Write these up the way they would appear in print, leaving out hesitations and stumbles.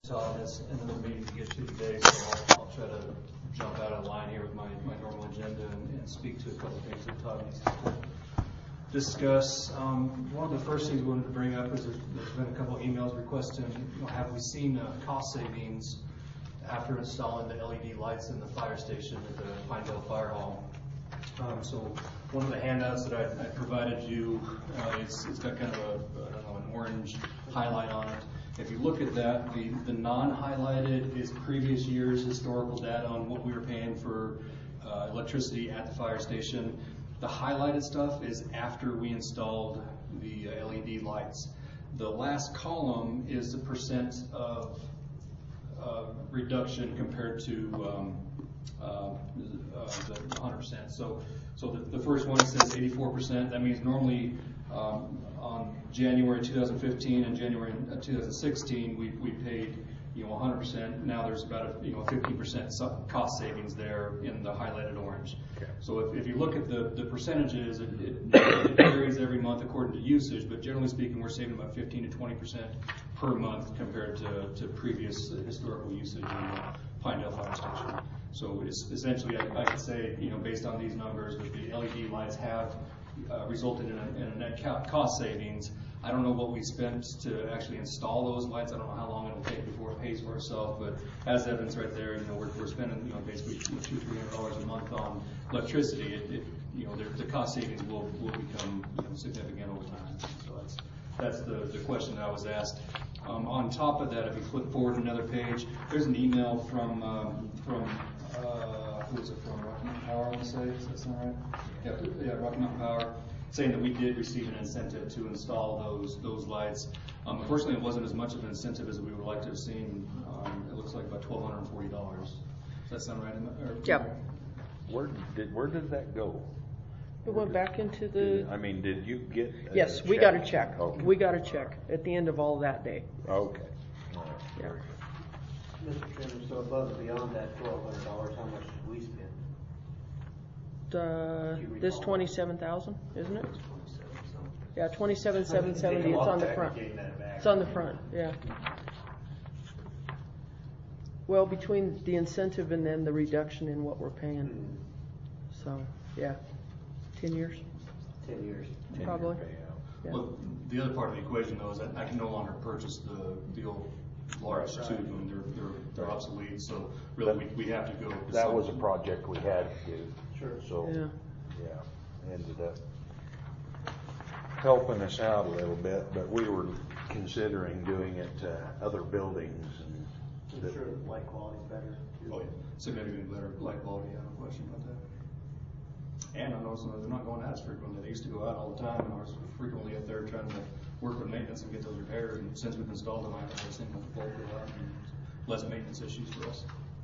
Todd has another meeting to get to today, so I'll try to jump out of line here with my normal agenda and speak to a couple of things that Todd needs to discuss. One of the first things we wanted to bring up is there's been a couple of emails requesting, have we seen cost savings after installing the LED lights in the fire station at the Pinedale Fire Hall? So one of the handouts that I provided you, it's got kind of an orange highlight on it. If you look at that, the non-highlighted is previous year's historical data on what we were paying for electricity at the fire station. The highlighted stuff is after we installed the LED lights. The last column is the percent of reduction compared to the 100%. So the first one says 84%. That means normally on January 2015 and January 2016 we paid 100%. Now there's about a 15% cost savings there in the highlighted orange. Okay. So if you look at the percentages, it varies every month according to usage, but generally speaking, we're saving about 15 to 20% per month compared to previous historical usage in the Pinedale Fire Station. So it's essentially, I could say, based on these numbers, that the LED lights have resulted in a net cost savings. I don't know what we spent to actually install those lights. I don't know how long it'll take before it pays for itself, but as evidence right there, we're spending basically $200-300 a month on electricity. The cost savings will become significant over time. So that's the question that I was asked. On top of that, if you flip forward another page, there's an email from who is it from? Rocky Mountain Power, I want to say. Does that sound right? Yeah, Rocky Mountain Power, saying that we did receive an incentive to install those lights. Unfortunately, it wasn't as much of an incentive as we would like to have seen. It looks like about $1,240. Does that sound right? Yep. Where did that go? It went back into the... Did you get a Yes, check? we got a check. Okay. We got a check at the end of all that day. Okay. Yeah. Mr. Chairman, so above and beyond that $1,200, how much did we spend? This 27,000, isn't it? Yeah, 27,770. It's on the front. It's on the front. Yeah. Well, between the incentive and then the reduction in what we're paying. So, yeah, 10 years. 10 years. Probably. Yeah. Well, the other part of the equation, though, is that I can no longer purchase the old large tube. I mean, they're obsolete. So really, we have to go. That was a project we had to do. Sure. So ended up helping us out a little bit, but we were considering doing it to other buildings. And I'm sure the light quality is better. Oh, yeah. Significantly better light quality, no question about that. And I know they're not going out as frequently. They used to go out all the time, and I was frequently up there trying to work with maintenance and get those repaired. And since we've installed them, I've seen the bulk of that and less maintenance issues for us.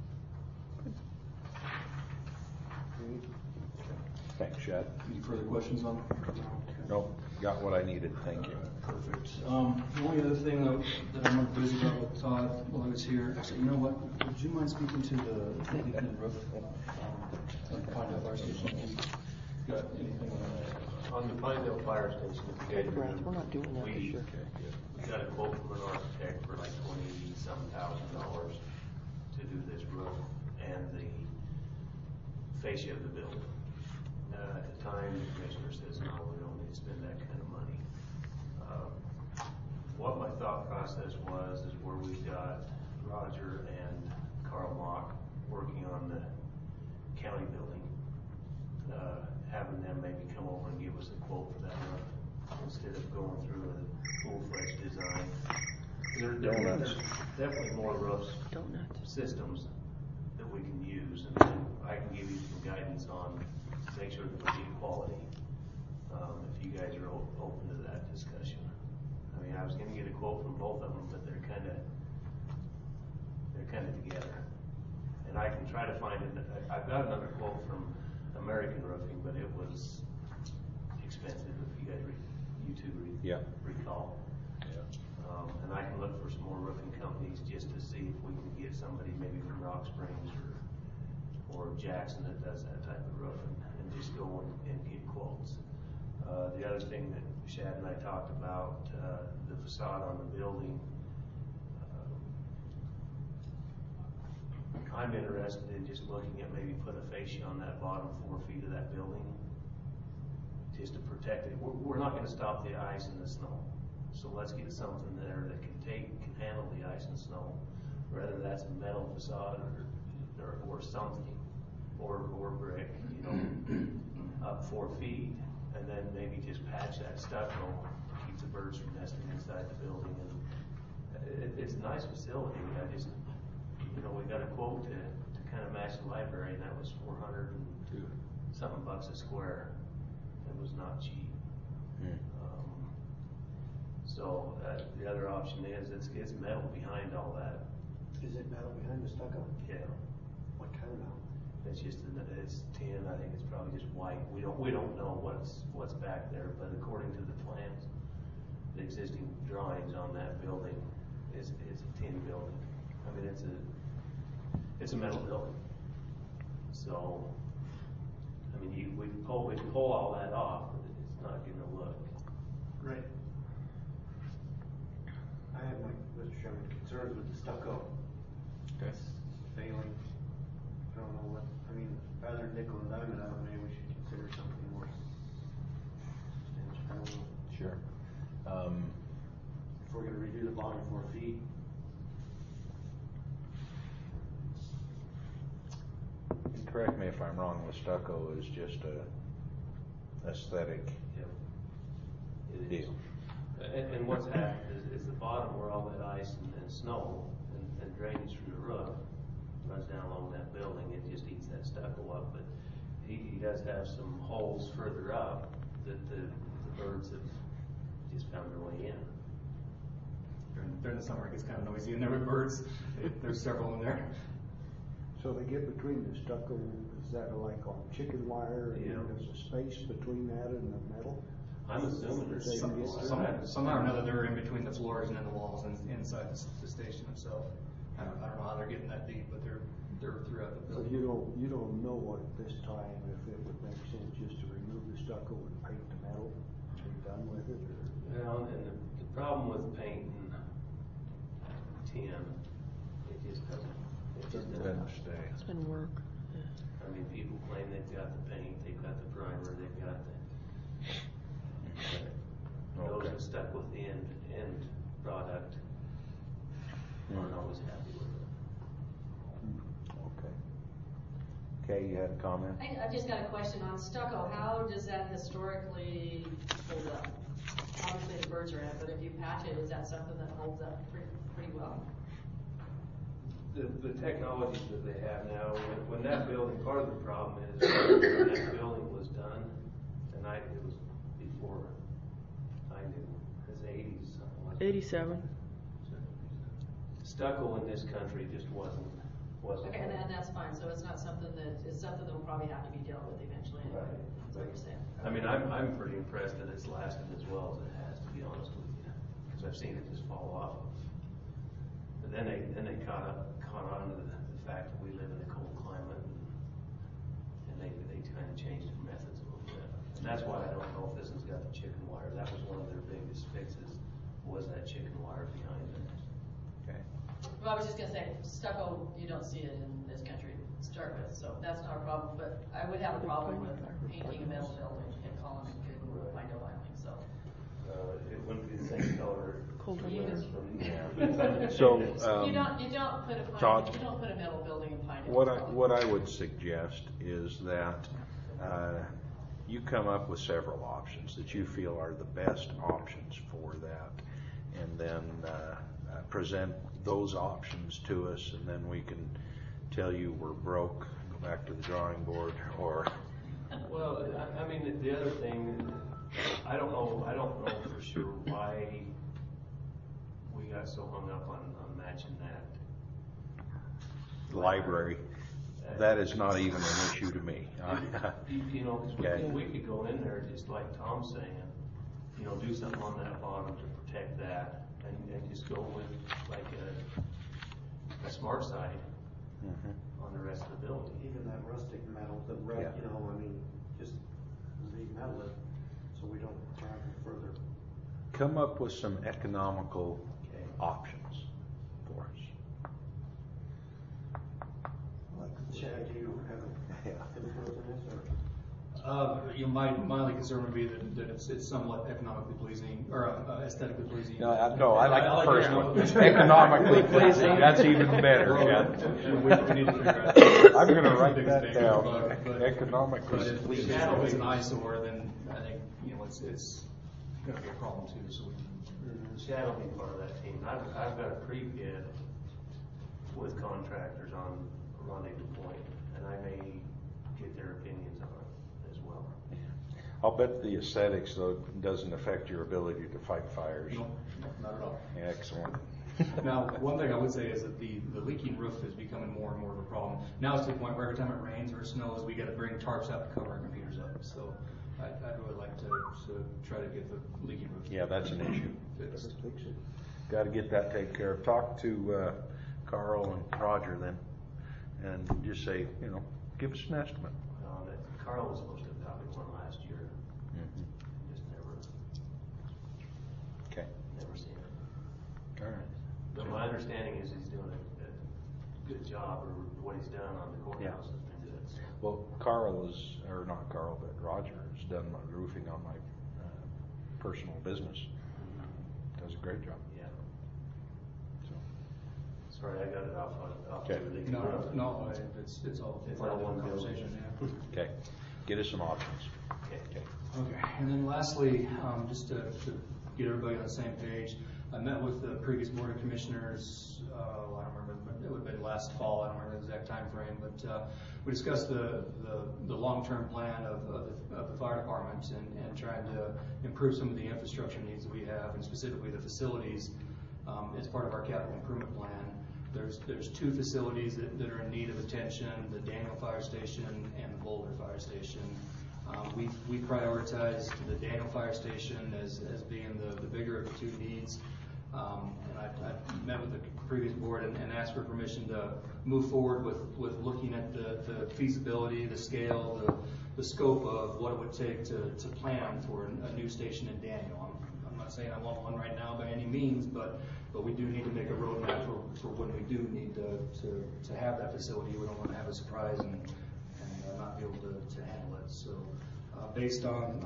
Thanks, Shad. Any further questions on it? No, got what I needed. Thank you. Perfect. The only other thing that I'm busy about with Todd while I was here, actually, you know what? Would you mind speaking to the leaking roof on the Pinedale Fire Station? You got anything on that? On the Pinedale Fire Station, We're not doing that this year. We got a quote from an architect for like $20,000 to do this roof and the fascia of the building. At the time, the commissioner says, no, we don't need to spend that kind of money. What my thought process was is where we got Roger and Carl Mock working on the county building, having them maybe come over and give us a quote for that roof instead of going through a full-fledged design. There's definitely more roofs systems that we can use, and then I can give you some guidance on make sure that we get quality. If you guys are open to that discussion. I mean, I was going to get a quote from both of them, but they're kind of together. And I can try to find it. I've got another quote from American Roofing, but it was expensive. If you guys recall. Yeah. And I can look for some more roofing companies just to see if we can get somebody maybe from Rock Springs or Jackson that does that type of roofing. Just go and get quotes. The other thing that Shad and I talked about, the facade on the building, I'm interested in just looking at maybe put a fascia on that bottom 4 feet of that building, just to protect it. We're not gonna stop the ice and the snow. So let's get something there that can handle the ice and snow, whether that's a metal facade or something, or brick, you know, up 4 feet, and then maybe just patch that stucco to keep the birds from nesting inside the building. And it's a nice facility. I just, you know, we got a quote to kind of match the library, and that was 400 and something bucks a square. It was not cheap. So the other option is it's metal behind all that. Is it metal behind the stucco? Yeah, What kind of metal? it's just it's tin. I think it's probably just white. We don't know what's back there, but according to the plans, the existing drawings on that building is a tin building. I mean it's a metal building. So I mean we pull all that off, but it's not going to look Right. I have Mr. Chairman, concerns with the stucco. Okay. It's failing. I don't know what, I mean, rather than nickel and dime it out, maybe we should consider something more substantial. I don't know. Sure. If we're gonna redo the bottom 4 feet. And correct me if I'm wrong, the stucco is just a aesthetic it is. deal. And what's happened is the bottom where all that ice and snow and drainage from the roof runs down along that building, it just eats that stucco up. But he does have some holes further up that the birds have just found their way in. During the summer, it gets kind of noisy in there with birds. There's several in there. So they get between the stucco, is that like on chicken wire, and Yeah. there's a space between that and the metal? I'm assuming there's They can some, get through. Somehow or another, they're in between the floors and in the walls and inside the station itself. I don't know how they're getting that deep, but they're throughout the So building. you don't know at this time if it would make sense just to remove the stucco and paint the metal, be done with it, or? Well, and the problem with painting tin, it just doesn't Doesn't stay. It's been work. I mean, people claim they've got the paint, they've got the primer, they've got the. Those Okay. that stuck with the end product aren't always happy with it. Okay. Okay, you had a comment? I've just got a question on stucco. How does that historically hold up? Obviously the birds are in it, but if you patch it, is that something that holds up pretty well? The technologies that they have now, when that building, part of the problem is when that building was done, and it was before I knew, it was 80s, something like that. 87. Stucco in this country just wasn't. Okay, and that's fine. So it's not something that will probably have to be dealt with eventually. Right. That's what you're saying. I mean, I'm pretty impressed that it's lasted as well as it has, to be honest with you, because I've seen it just fall off. But then they caught on to the fact that we live in a cold climate, and they kind of changed their methods a little bit. And that's why I don't know if this has got the chicken wire. That was one of their biggest fixes, was that chicken wire behind it. Okay. Well, I was just gonna say, stucco, you don't see it in this country to start with, so that's not a problem. But I would have a problem with painting a metal building and calling it Pineville, Wyoming, so. It wouldn't be the same color. Colder weather. So, You don't put a Todd, you don't put a metal building in Pineville. what I would suggest is that you come up with several options that you feel are the best options for that, and then present those options to us, and then we can tell you we're broke, go back to the drawing board, or. Well, I mean, the other thing, I don't know for sure why we got so hung up on matching that. Library, that is not even an issue to me. You know, 'cause Okay. we could go in there, just like Tom's saying, you know, do something on that bottom to protect that, and just go with like a smart side on the rest of the building. Even that rustic metal, the red, Yeah. you know, I mean, just re-metal it, so we don't travel further. Come up with some economical Okay. options for us. this, or? My only concern would be that it's somewhat economically pleasing, or aesthetically pleasing. No, I like the first it. one. Economically pleasing, that's even better, Well, Ken. we need to figure out. I'm gonna write biggest that bang down. for the buck, but Economically if pleasing. it's an eyesore, then I think, it's gonna be a problem too, so See, I don't be part of that team. I've got a pre-bid with contractors on Rendezvous Point, and I may get their opinions on it as well. I'll bet the aesthetics, though, doesn't affect your ability to fight fires. no, not at all. Excellent. Now, one thing I would say is that the leaking roof is becoming more and more of a problem. Now it's to the point where every time it rains or snows, we gotta bring tarps out to cover our computers up. So I'd really like to try to get the leaking roof. Yeah, that's an issue. fixed. Fix it. Got to get that taken care of. Talk to Carl and Roger then, and just say, give us an estimate. That Carl was supposed to have got me one last year, just Okay. never seen it. All right. But my understanding is he's doing a good job, or what he's done on the courthouse has been good. So. Well, not Carl, but Roger has done my roofing on my personal business. Does a great job. Yeah. So. Sorry, I got it off Okay. the leaking No, roof. no, it's all It's part all of one the conversation, building. yeah. Okay. Get us some options. Okay. Okay, and then lastly, just to get everybody on the same page, I met with the previous board of commissioners, I don't remember, but it would have been last fall, I don't remember the exact time frame, but we discussed the long-term plan of the fire department and trying to improve some of the infrastructure needs that we have, and specifically the facilities as part of our capital improvement plan. There's two facilities that are in need of attention, the Daniel Fire Station and the Boulder Fire Station. We prioritized the Daniel Fire Station as being the bigger of the two needs. And I met with the previous board and asked for permission to move forward with looking at the feasibility, the scale, the scope of what it would take to plan for a new station in Daniel. I'm not saying I want one right now by any means, but we do need to make a roadmap for when we do need to have that facility. We don't want to have a surprise and not be able to handle it. So based on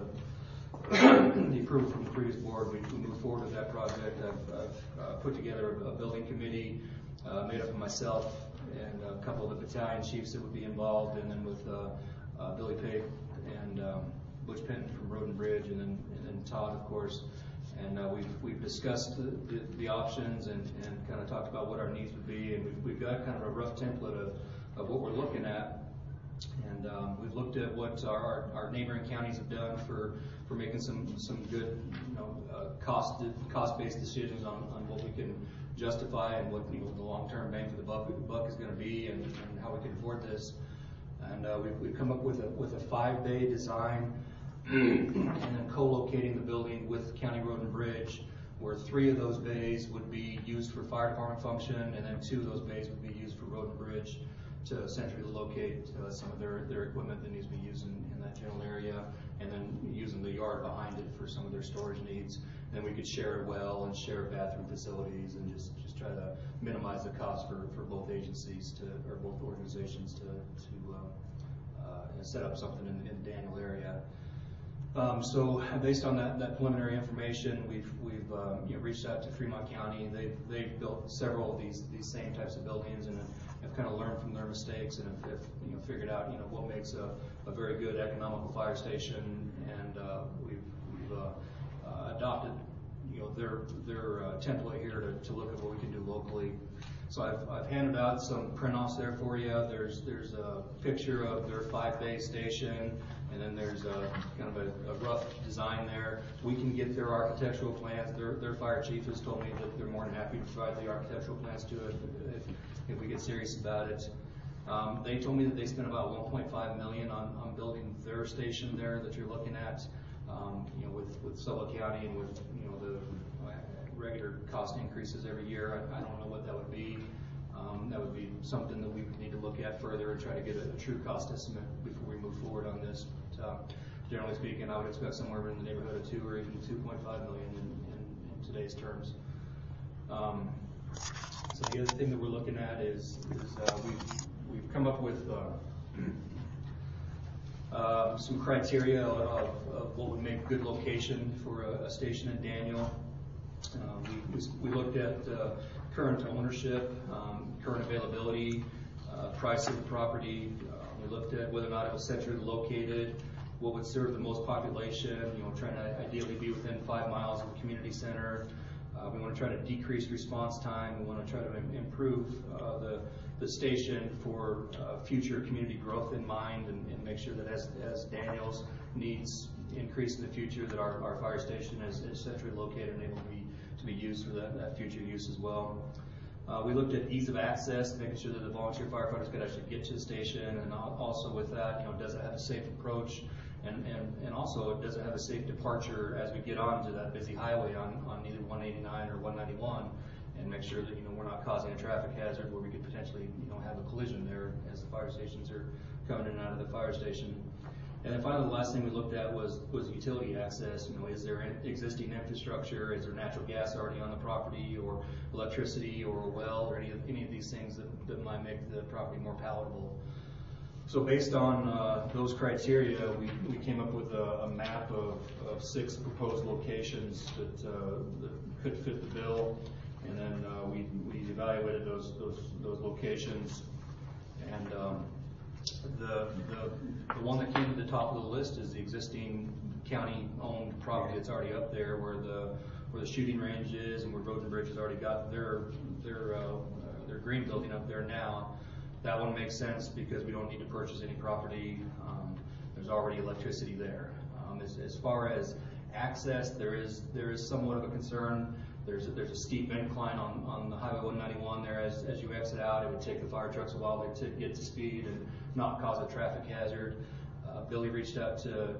the approval from the previous board, we move forward with that project. I've put together a building committee made up of myself and a couple of the battalion chiefs that would be involved, and then with Billy Pape and Butch Penton from Road and Bridge, and then Todd, of course. And we've discussed the options and kind of talked about what our needs would be, and we've got kind of a rough template of what we're looking at. And we've looked at what our neighboring counties have done for making some good cost-based decisions on what we can justify and what the long-term bang for the buck is going to be, and how we can afford this. And we've come up with a 5-bay design, and then co-locating the building with County Road and Bridge, where 3 of those bays would be used for fire department function, and then 2 of those bays would be used for Road and Bridge to centrally locate some of their equipment that needs to be used in that general area, and then using the yard behind it for some of their storage needs. Then we could share a well and share bathroom facilities, and just try to minimize the cost for both agencies or both organizations to set up something in the Daniel area. So based on that preliminary information, we've reached out to Fremont County. They've built several of these same types of buildings, and have kind of learned from their mistakes, and have figured out what makes a very good economical fire station, and we've adopted their template here to look at what we can do locally. So I've handed out some print-offs there for you. There's a picture of their 5-bay station, and then there's kind of a rough design there. We can get their architectural plans. Their fire chief has told me that they're more than happy to provide the architectural plans to it if we get serious about it. They told me that they spent about $1.5 million on building their station there that you're looking at, with Sulla County and with the regular cost increases every year. I don't know what that would be. That would be something that we would need to look at further and try to get a true cost estimate before we move forward on this. But, generally speaking, I would expect somewhere in the neighborhood of 2 or even 2.5 million in today's terms. So the other thing that we're looking at is we've come up with some criteria of what would make a good location for a station in Daniel. We looked at current ownership, current availability, price of the property. We looked at whether or not it was centrally located, what would serve the most population, trying to ideally be within 5 miles of the community center. We want to try to decrease response time. We want to try to improve the station for future community growth in mind, and make sure that as Daniels needs increase in the future, that our fire station is centrally located and able to be used for that future use as well. We looked at ease of access, making sure that the volunteer firefighters could actually get to the station, and also with that, does it have a safe approach, and also does it have a safe departure as we get onto that busy highway on either 189 or 191, and make sure that we're not causing a traffic hazard where we could potentially have a collision there as the fire stations are coming in and out of the fire station. And then finally, the last thing we looked at was utility access. Is there existing infrastructure? Is there natural gas already on the property, or electricity, or a well, or any of these things that might make the property more palatable? So based on those criteria, we came up with a map of 6 proposed locations that could fit the bill, and then we evaluated those locations, and the one that came to the top of the list is the existing county-owned property that's already up there, where the shooting range is, and where Road and Bridge has already got their green building up there now. That one makes sense because we don't need to purchase any property. There's already electricity there. As far as access, there is somewhat of a concern. There's a steep incline on the Highway 191 there as you exit out. It would take the fire trucks a while to get to speed and not cause a traffic hazard. Billy reached out to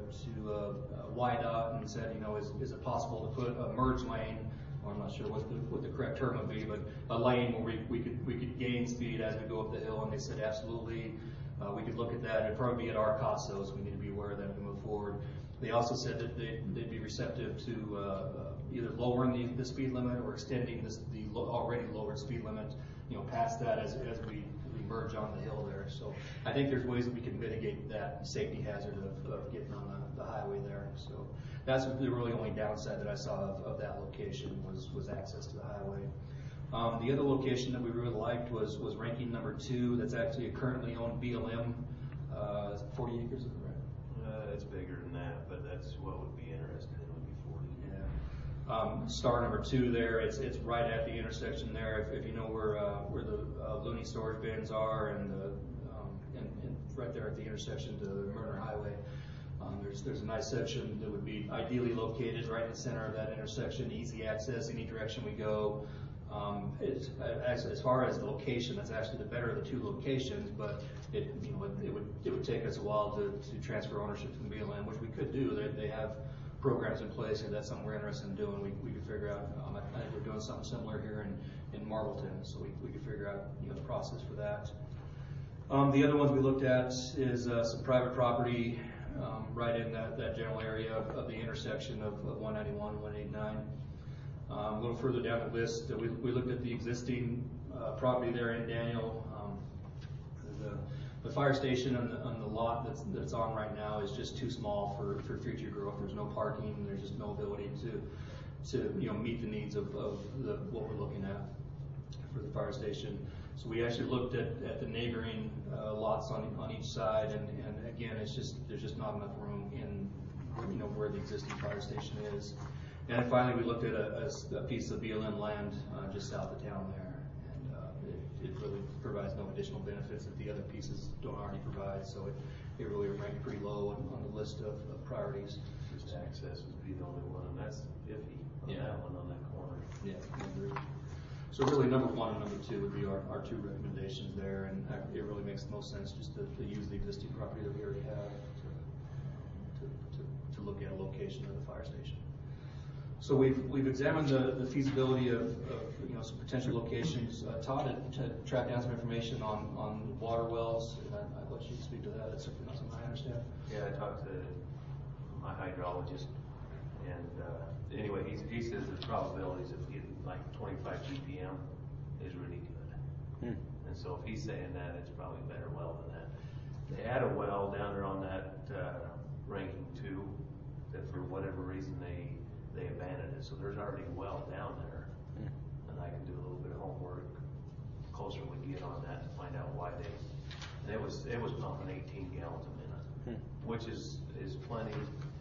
YDOT and said, is it possible to put a merge lane, or I'm not sure what the correct term would be, but a lane where we could gain speed as we go up the hill, and they said absolutely, we could look at that. It'd probably be at our cost though, so we need to be aware of that as we move forward. They also said that they'd be receptive to either lowering the speed limit or extending the already lowered speed limit, past that as we merge on the hill there. So I think there's ways that we can mitigate that safety hazard of getting on the highway there. So that's the really only downside that I saw of that location was access to the highway. The other location that we really liked was ranking number 2. That's actually a currently owned BLM. 40 acres, is it right? It's bigger than that, but that's what would be interesting. It would be 40. Yeah. Star number 2 there. It's right at the intersection there. If you know where the Looney storage bins are, and right there at the intersection to the Murner Highway. There's a nice section that would be ideally located right in the center of that intersection, easy access any direction we go. As far as the location, that's actually the better of the 2 locations, but it would take us a while to transfer ownership from BLM, which we could do. They have programs in place, and that's something we're interested in doing. We could figure out. I think we're doing something similar here in Marvelton, so we could figure out the process for that. The other ones we looked at is some private property right in that general area of the intersection of 191 and 189. A little further down the list, we looked at the existing property there in Daniel. The fire station on the lot that's on right now is just too small for future growth. There's no parking. There's just no ability to meet the needs of what we're looking at for the fire station. So we actually looked at the neighboring lots on each side, and again, there's just not enough room in where the existing fire station is. And then finally, we looked at a piece of BLM land just south of town there, and it really provides no additional benefits that the other pieces don't already provide. So it really ranked pretty low on the list of priorities. Just access would be the only one, and that's iffy on that one on that corner. Yeah, I agree. So really, number 1 and number 2 would be our 2 recommendations there, and it really makes the most sense just to use the existing property that we already have to look at a location of the fire station. So we've examined the feasibility of some potential locations. Todd had tracked down some information on water wells, and I'd let you speak to that. That's something I understand. Yeah, I talked to my hydrologist, and anyway, he says the probabilities of getting like 25 GPM is really good. And so if he's saying that, it's probably a better well than that. They had a well down there on that, ranking 2, that for whatever reason they abandoned it, so there's already a well down there. And I can do a little bit of homework closer we get on that to find out why and it was pumping 18 gallons a minute, which is plenty,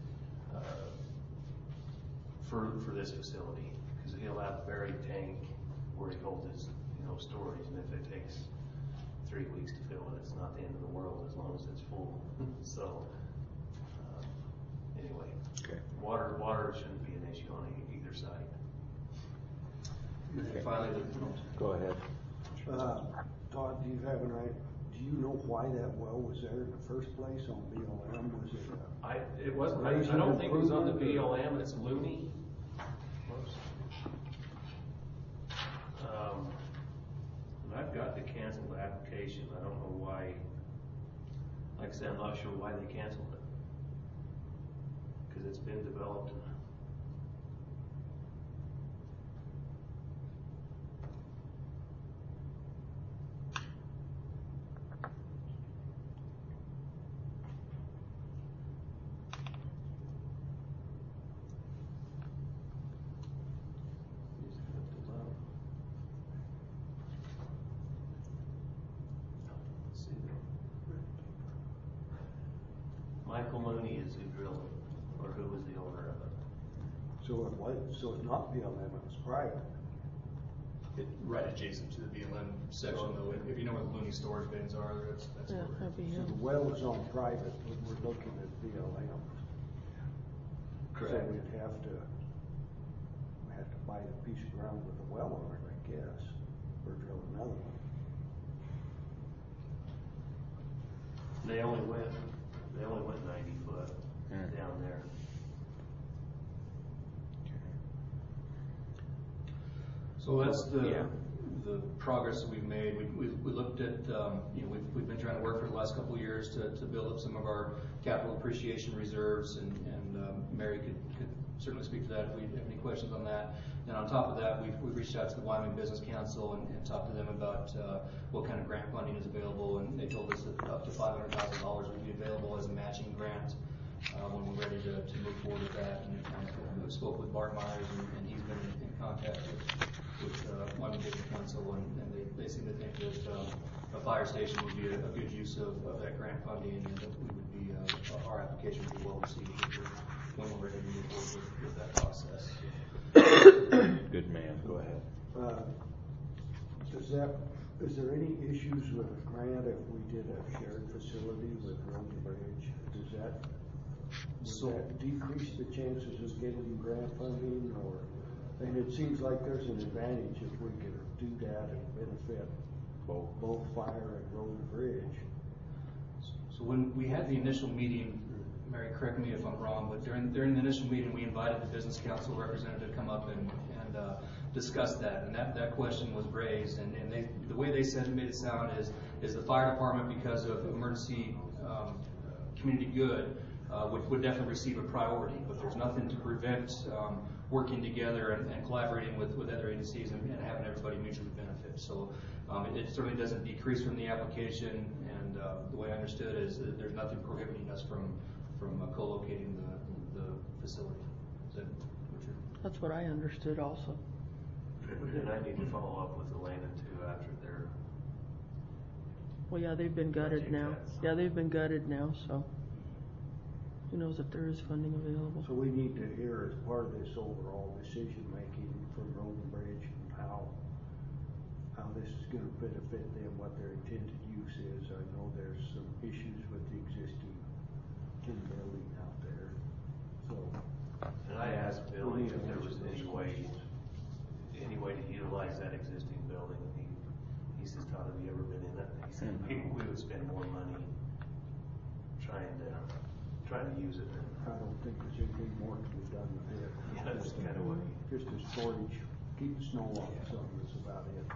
for this facility, because he'll have a buried tank where he holds his, storage, and if it takes 3 weeks to fill it, it's not the end of the world as long as it's full. So, anyway, Okay. water shouldn't be an issue on either side. And finally, Go ahead. Todd, do you know why that well was there in the first place on BLM? Was it It wasn't, I don't think it was on the BLM, it's Looney. And I've got the canceled application, I don't know why, like I said, I'm not sure why they canceled it. Because it's been developed. Michael Looney is who drilled it, or who was the owner of it. so it's not BLM, it was private? right adjacent to the BLM section, though. If you know where the Looney storage bins are, that's Yeah, where. that'd be So him. the well is on private, but we're looking at BLM. Correct. So we'd have to buy a piece of ground with a well on it, I guess, or drill another one. They only went 90 foot down there. So that's Yeah. the progress that we've made. We looked at, we've been trying to work for the last couple of years to build up some of our capital appreciation reserves, and Mary could certainly speak to that if we have any questions on that. And on top of that, we've reached out to the Wyoming Business Council and talked to them about what kind of grant funding is available, and they told us that up to $500,000 would be available as a matching grant when we're ready to move forward with that. And we spoke with Bart Myers, and he's been in contact with Wyoming Business Council, and they seem to think that a fire station would be a good use of that grant funding, and that we would be our application would be well received when we're ready to move forward with that process. Good man, go ahead. Is there any issues with a grant if we did a shared facility with Road and Bridge? Would that decrease the chances of getting grant funding, or? And it seems like there's an advantage if we could do that and benefit both fire and Road and Bridge. So when we had the initial meeting, Mary, correct me if I'm wrong, but during the initial meeting, we invited the business council representative to come up and discuss that, and that question was raised, and the way they said it made it sound is the fire department, because of emergency community good, would definitely receive a priority, but there's nothing to prevent working together and collaborating with other agencies and having everybody mutually benefit. So it certainly doesn't decrease from the application, and the way I understood is that there's nothing prohibiting us from co-locating the facility. Is that what you're? That's what I understood also. And I need to follow up with Elena too after their. Well, yeah, they've been gutted now. Yeah, they've been gutted now, so who knows if there is funding available. So we need to hear as part of this overall decision-making from Road and Bridge and how this is gonna benefit them, what their intended use is. I know there's some issues with the existing tin building out there, so. And I asked Billy if there was any way to utilize that existing building, and he says, Todd, have you ever been in it? He said, we would spend more money trying to use it. I don't think there's anything more to be done with it. Yeah, that's kind of what Just a storage, keep the snow off, so that's about it.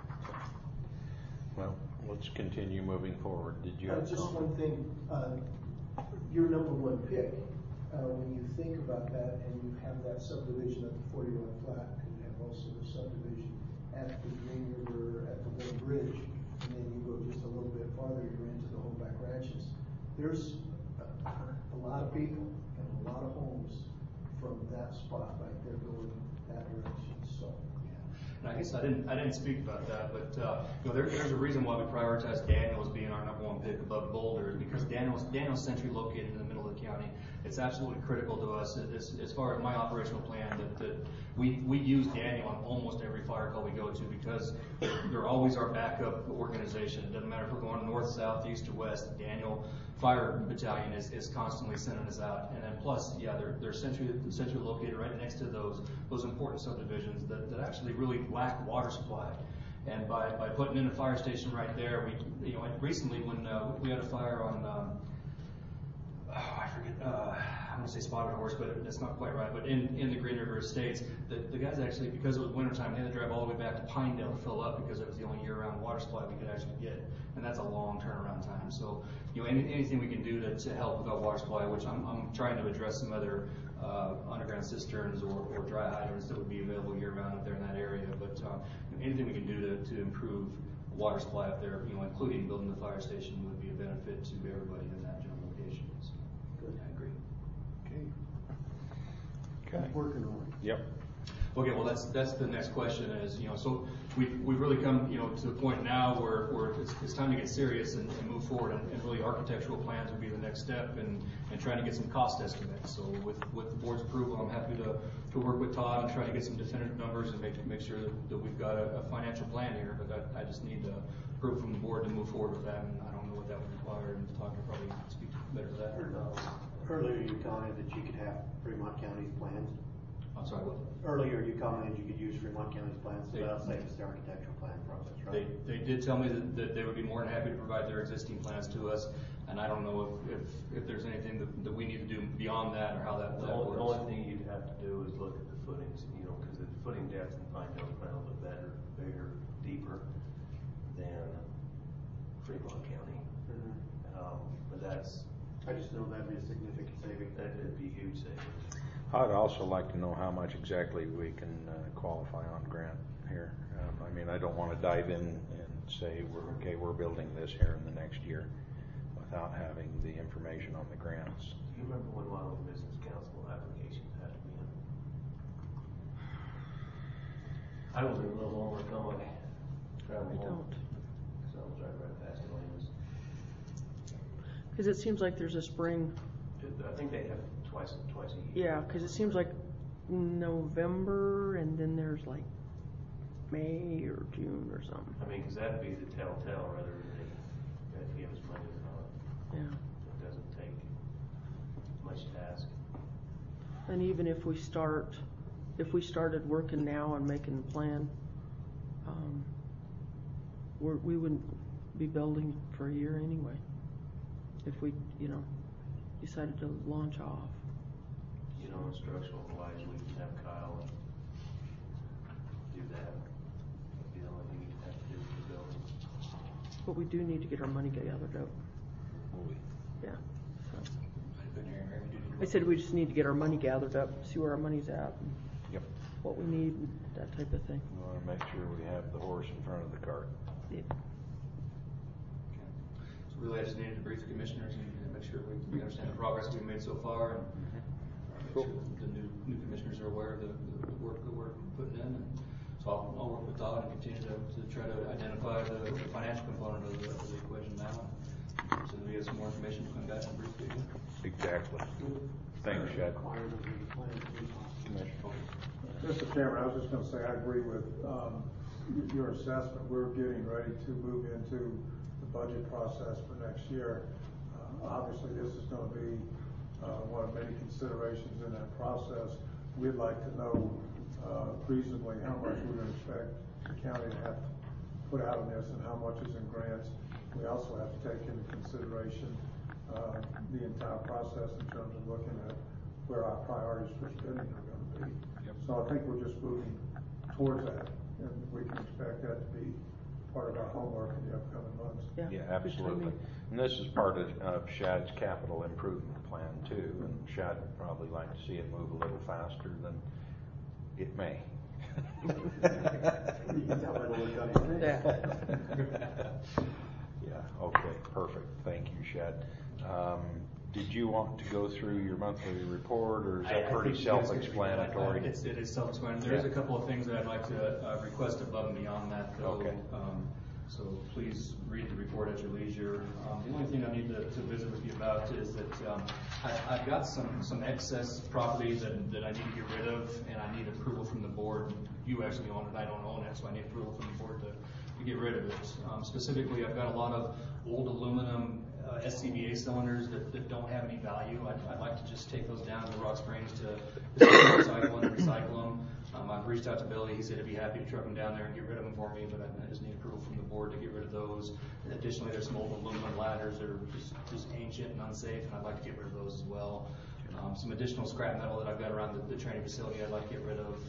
Well, let's continue moving forward. Did you have a Just one comment? thing, your number one pick, when you think about that and you have that subdivision at the 40-Rod Flat, and you have also the subdivision at the Green River, at the Wood Bridge, and then you go just a little bit farther, you're into the Homeback Ranches. there's a lot of people and a lot of homes from that spot right there going that direction, so. And I guess I didn't speak about that, but there's a reason why we prioritize Daniel as being our number one pick above Boulder, because Daniel's centrally located in the middle of the county. It's absolutely critical to us as far as my operational plan that we use Daniel on almost every fire call we go to, because they're always our backup organization. It doesn't matter if we're going north, south, east, or west. Daniel Fire Battalion is constantly sending us out, and then plus, yeah, they're centrally located right next to those important subdivisions that actually really lack water supply. And by putting in a fire station right there, we recently when we had a fire on I forget, I want to say Spotted Horse, but that's not quite right. But in the Green River Estates, the guys actually, because it was wintertime, they had to drive all the way back to Pinedale to fill up because it was the only year-round water supply we could actually get, and that's a long turnaround time. So, anything we can do to help with our water supply, which I'm trying to address some other underground cisterns or dry hydrants that would be available year-round up there in that area. But anything we can do to improve water supply up there, including building the fire station, would be a benefit to everybody in that general location. So, good. I agree. Okay. Working on it. Yep. Okay, well that's the next question is, so we've really come, to the point now where it's time to get serious and move forward, and really architectural plans would be the next step, and trying to get some cost estimates. So with the board's approval, I'm happy to work with Todd and try to get some definitive numbers and make sure that we've got a financial plan here, but I just need to approve from the board to move forward with that, and I don't know what that would require, and Todd can probably speak better to that. Earlier you commented that you could have Fremont County's plans. I'm sorry, what? Earlier you commented you could use Fremont County's plans, so that'll save us the architectural plan process, right? They did tell me that they would be more than happy to provide their existing plans to us, and I don't know if there's anything that we need to do beyond that, or how that works. The only thing you'd have to do is look at the footings, because the footing depth in Pinedale is probably a little bit better, bigger, deeper than Fremont County. But I just know that'd be a significant saving. that'd be a huge savings. I'd also like to know how much exactly we can qualify on grant here. I don't want to dive in and say we're building this here in the next year without having the information on the grants. Do you remember when Wyoming Business Council applications had to be in? I was in a little longer ago, I traveled home. So I was right past Atlantis. Because it seems like there's a spring. I think they have twice a year. Yeah, because it seems like November, and then there's like May or June or something. Because that'd be the telltale rather than they give us money or not. Yeah. It doesn't take much to ask. And even if we started working now and making a plan, we wouldn't be building for a year anyway. If we, decided to launch off. Instructional wise, we can have Kyle do that. That'd be the only thing you'd have to do for the building. But we do need to get our money gathered up. Yeah. So. I said we just need to get our money gathered up, see where our money's at, and Yep. what we need, and that type of thing. We want to make sure we have the horse in front of the cart. Yeah. So really, I just needed to brief the commissioners and make sure we understand the progress we've made so far, and make sure the new commissioners are aware of the work that we're putting in. And so I'll work with Todd and continue to try to identify the financial component of the equation now. So that we have some more information to come back and brief you. Exactly. Thanks, Shad. Mr. Chairman, I was just going to say I agree with your assessment. We're getting ready to move into the budget process for next year. Obviously, this is going to be one of many considerations in that process. We'd like to know reasonably how much we're going to expect the county to have to put out on this and how much is in grants. We also have to take into consideration the entire process in terms of looking at where our priorities for spending are going to be. Yep. So I think we're just moving towards that, and we can expect that to be part of our homework in the upcoming months. Yeah, absolutely. And this is part of Shad's capital improvement plan too, and Shad would probably like to see it move a little faster than it may. Yeah, okay, perfect. Thank you, Shad. Did you want to go through your monthly report, or is I that think pretty you guys can read self-explanatory? that. It is self-explanatory. There's a Yeah. couple of things that I'd like to request above and beyond that, though. Okay. So please read the report at your leisure. The only thing I need to visit with you about is that I've got some excess property that I need to get rid of, and I need approval from the board. You actually own it, I don't own it, so I need approval from the board to get rid of it. Specifically, I've got a lot of old aluminum SCBA cylinders that don't have any value. I'd like to just take those down to Rock Springs to recycle them. I've reached out to Billy. He said he'd be happy to truck them down there and get rid of them for me, but I just need approval from the board to get rid of those. And additionally, there's some old aluminum ladders that are just ancient and unsafe, and I'd like to get rid of those as well. Some additional scrap metal that I've got around the training facility I'd like to get rid of.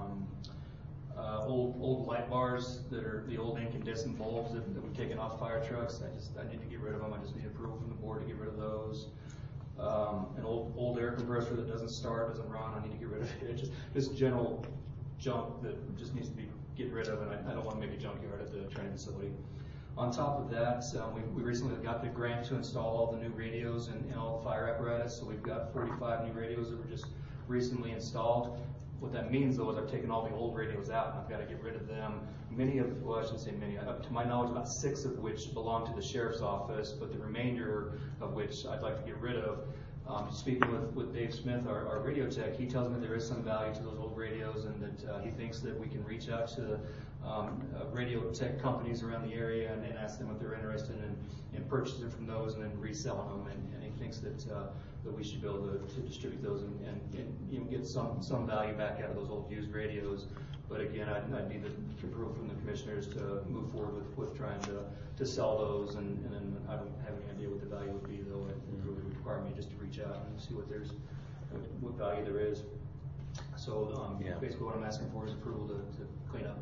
Old light bars that are the old incandescent bulbs that we've taken off fire trucks. I need to get rid of them. I just need approval from the board to get rid of those. An old air compressor that doesn't start, doesn't run. I need to get rid of it. Just general junk that just needs to be get rid of, and I don't want to make a junkyard at the training facility. On top of that, we recently got the grant to install all the new radios and all the fire apparatus. So we've got 45 new radios that were just recently installed. What that means, though, is I've taken all the old radios out, and I've got to get rid of them. I shouldn't say many. To my knowledge, about 6 of which belong to the sheriff's office, but the remainder of which I'd like to get rid of. Speaking with Dave Smith, our radio tech, he tells me there is some value to those old radios, and that he thinks that we can reach out to radio tech companies around the area and ask them if they're interested in purchasing from those and then reselling them. And he thinks that we should be able to distribute those and get some value back out of those old used radios. But again, I'd need the approval from the commissioners to move forward with trying to sell those, and then I don't have any idea what the value would be, though. It would require me just to reach out and see what value there is. So basically what I'm asking for is approval to clean up.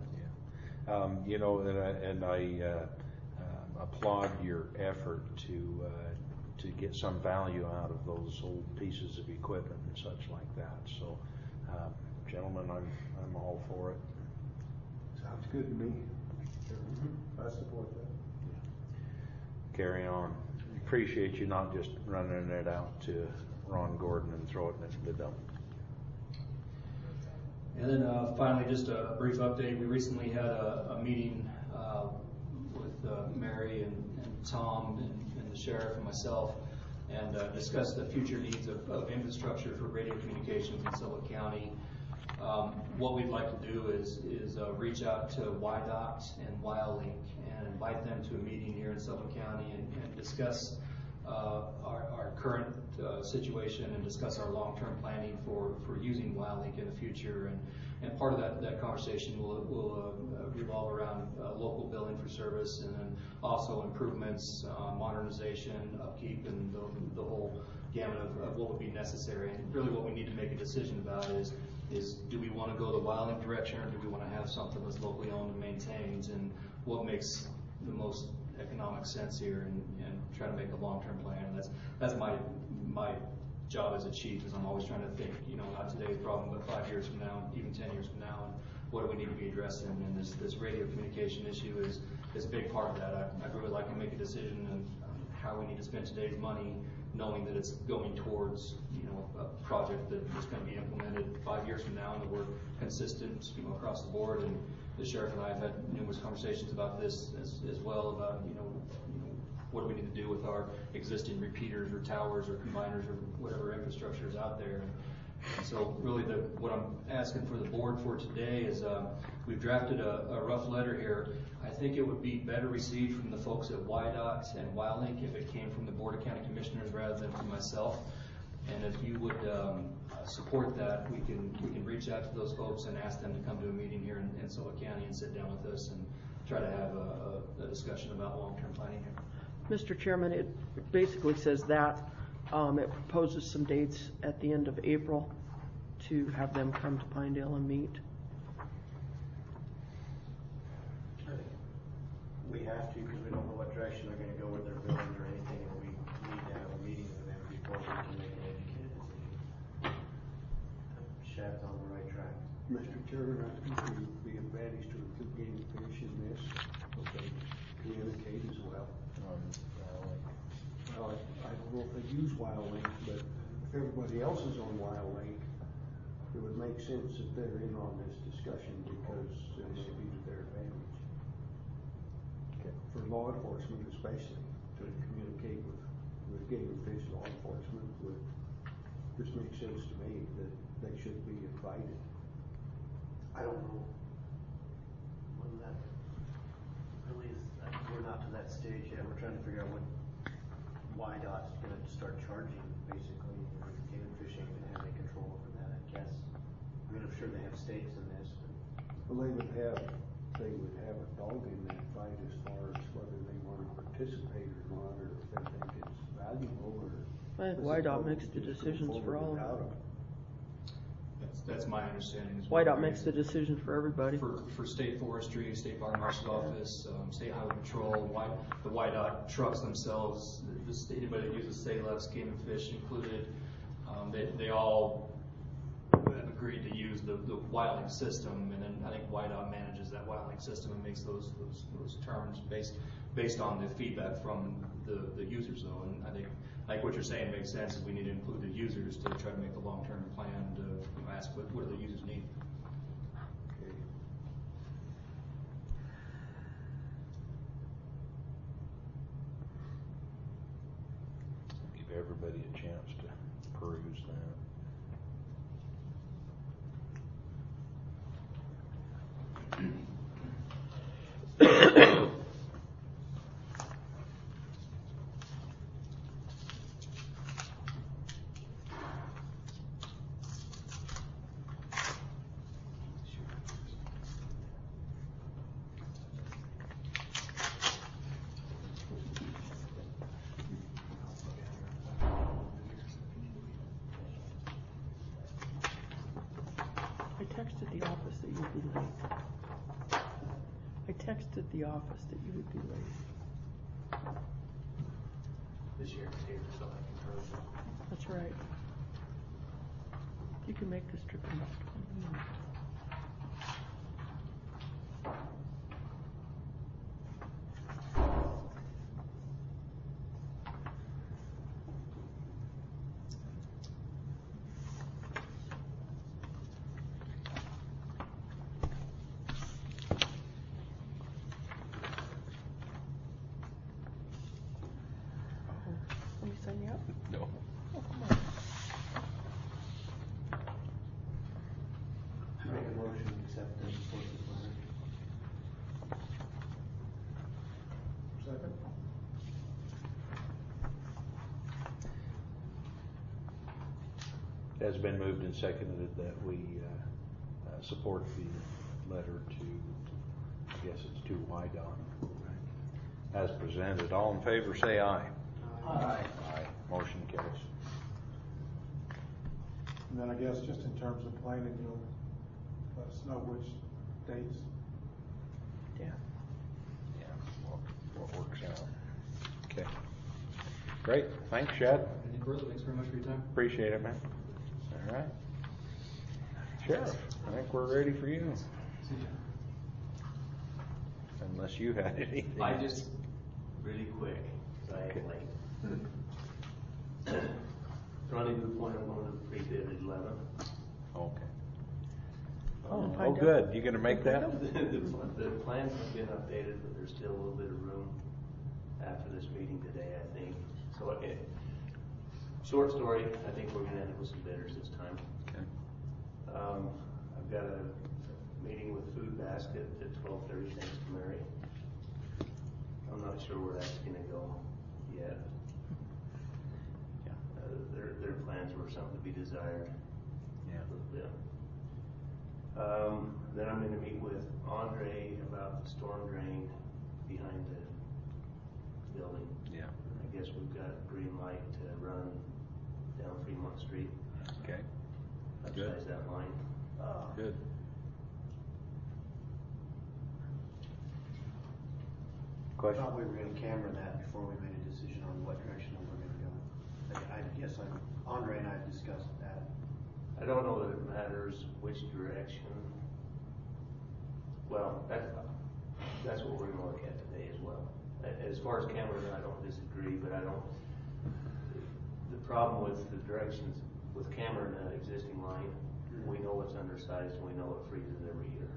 Yeah. I applaud your effort to get some value out of those old pieces of equipment and such like that. So, gentlemen, I'm all for it. Sounds good to me. I support that. Carry on. Appreciate you not just running it out to Ron Gordon and throwing it in the dump. And then finally, just a brief update. We recently had a meeting with Mary and Tom and the sheriff and myself, and discussed the future needs of infrastructure for radio communications in Suffolk County. What we'd like to do is reach out to WYDOT and WildLink and invite them to a meeting here in Suffolk County and discuss our current situation and discuss our long-term planning for using WildLink in the future. And part of that conversation will revolve around local billing for service, and then also improvements, modernization, upkeep, and the whole gamut of what would be necessary. And really what we need to make a decision about is do we want to go the WildLink direction, or do we want to have something that's locally owned and maintained, and what makes the most economic sense here, and try to make a long-term plan. That's my job as a chief, is I'm always trying to think, not today's problem, but 5 years from now, even 10 years from now, and what do we need to be addressing. And this radio communication issue is a big part of that. I'd really like to make a decision on how we need to spend today's money, knowing that it's going towards a project that is going to be implemented 5 years from now, and that we're consistent across the board. And the sheriff and I have had numerous conversations about this as well, about what do we need to do with our existing repeaters or towers or combiners or whatever infrastructure is out there. And so really what I'm asking for the board for today is we've drafted a rough letter here. I think it would be better received from the folks at WYDOT and WildLink if it came from the Board of County Commissioners rather than from myself. And if you would support that, we can reach out to those folks and ask them to come to a meeting here in Suffolk County and sit down with us and try to have a discussion about long-term planning here. Mr. Chairman, it basically says that it proposes some dates at the end of April to have them come to Pinedale and meet. We have to, because we don't know what direction they're going to go with their buildings or anything, and we need to have a meeting with them before we can make an educated decision. Shad's on the right track. Mr. Chairman, I think it would be advantage to include Game and Fish in this, so they communicate as well. Well, I don't know if they use WildLink, but if everybody else is on WildLink, it would make sense that they're in on this discussion because it may be to their advantage. For law enforcement especially, to communicate with game and fish law enforcement would just make sense to me that they should be invited. I don't know when that really is, we're not to that stage yet. We're trying to figure out what YDOT's gonna start charging, basically. Game and Fish ain't gonna have any control over that, I guess. I mean, I'm sure they have stakes in this, but. Well, they would have a dog in that fight as far as whether they want to participate or not, or if they think it's valuable, or. I think YDOT makes the decisions for all of them. That's my understanding as well. YDOT makes the decision for everybody. For state forestry, state fire marshal's office, state highway patrol, the YDOT trucks themselves, anybody that uses SALEFs, Game and Fish included, they all have agreed to use the WildLink system, and then I think YDOT manages that WildLink system and makes those terms based on the feedback from the users though. And I think like what you're saying makes sense, is we need to include the users to try to make the long-term plan to ask what do the users need. Okay. Give everybody a chance to peruse that. I texted the office that you'd be late. I texted the office that you would be late. This year, so I can throw it. That's right. You can make this trip in about 20 minutes. Let me sign you up. No. Oh, come on. Make a motion to accept the sources letter. Second? It has been moved and seconded that we support the letter to, I guess it's to YDOT. As presented. All in favor say aye. Aye. Aye. Motion carries. And then I guess just in terms of planning, you'll let us know which dates. Yeah. Yeah, what works out. Okay. Great. Thanks, Shad. Any further? Thanks very much for your time. Appreciate it, man. All right. Sheriff, I think we're ready for you. Unless you had anything. I just, really quick, because I am late. Rendezvous point, I'm going to pre-bid at 11. Okay. Oh, Oh, find out. good. You gonna make that? The plans have been updated, but there's still a little bit of room after this meeting today, I think. So, okay. Short story, I think we're gonna end up with some bidders this time. Okay. I've got a meeting with Food Basket at 12:30, thanks to Mary. I'm not sure where that's gonna go yet. Their plans were something to be desired. Yeah. Then I'm gonna meet with Andre about the storm drain behind the building. Yeah. I guess we've got green light to run down Fremont Street, Okay. Good. upsize that line. Good. I Question? thought we were gonna camera that before we made a decision on what direction we were gonna go. I guess Andre and I have discussed that. I don't know that it matters which direction. Well, that's what we're gonna look at today as well. As far as cameras, I don't disagree, but I don't, The problem with the directions, with camera in that existing line, we know it's undersized and we know it freezes every year.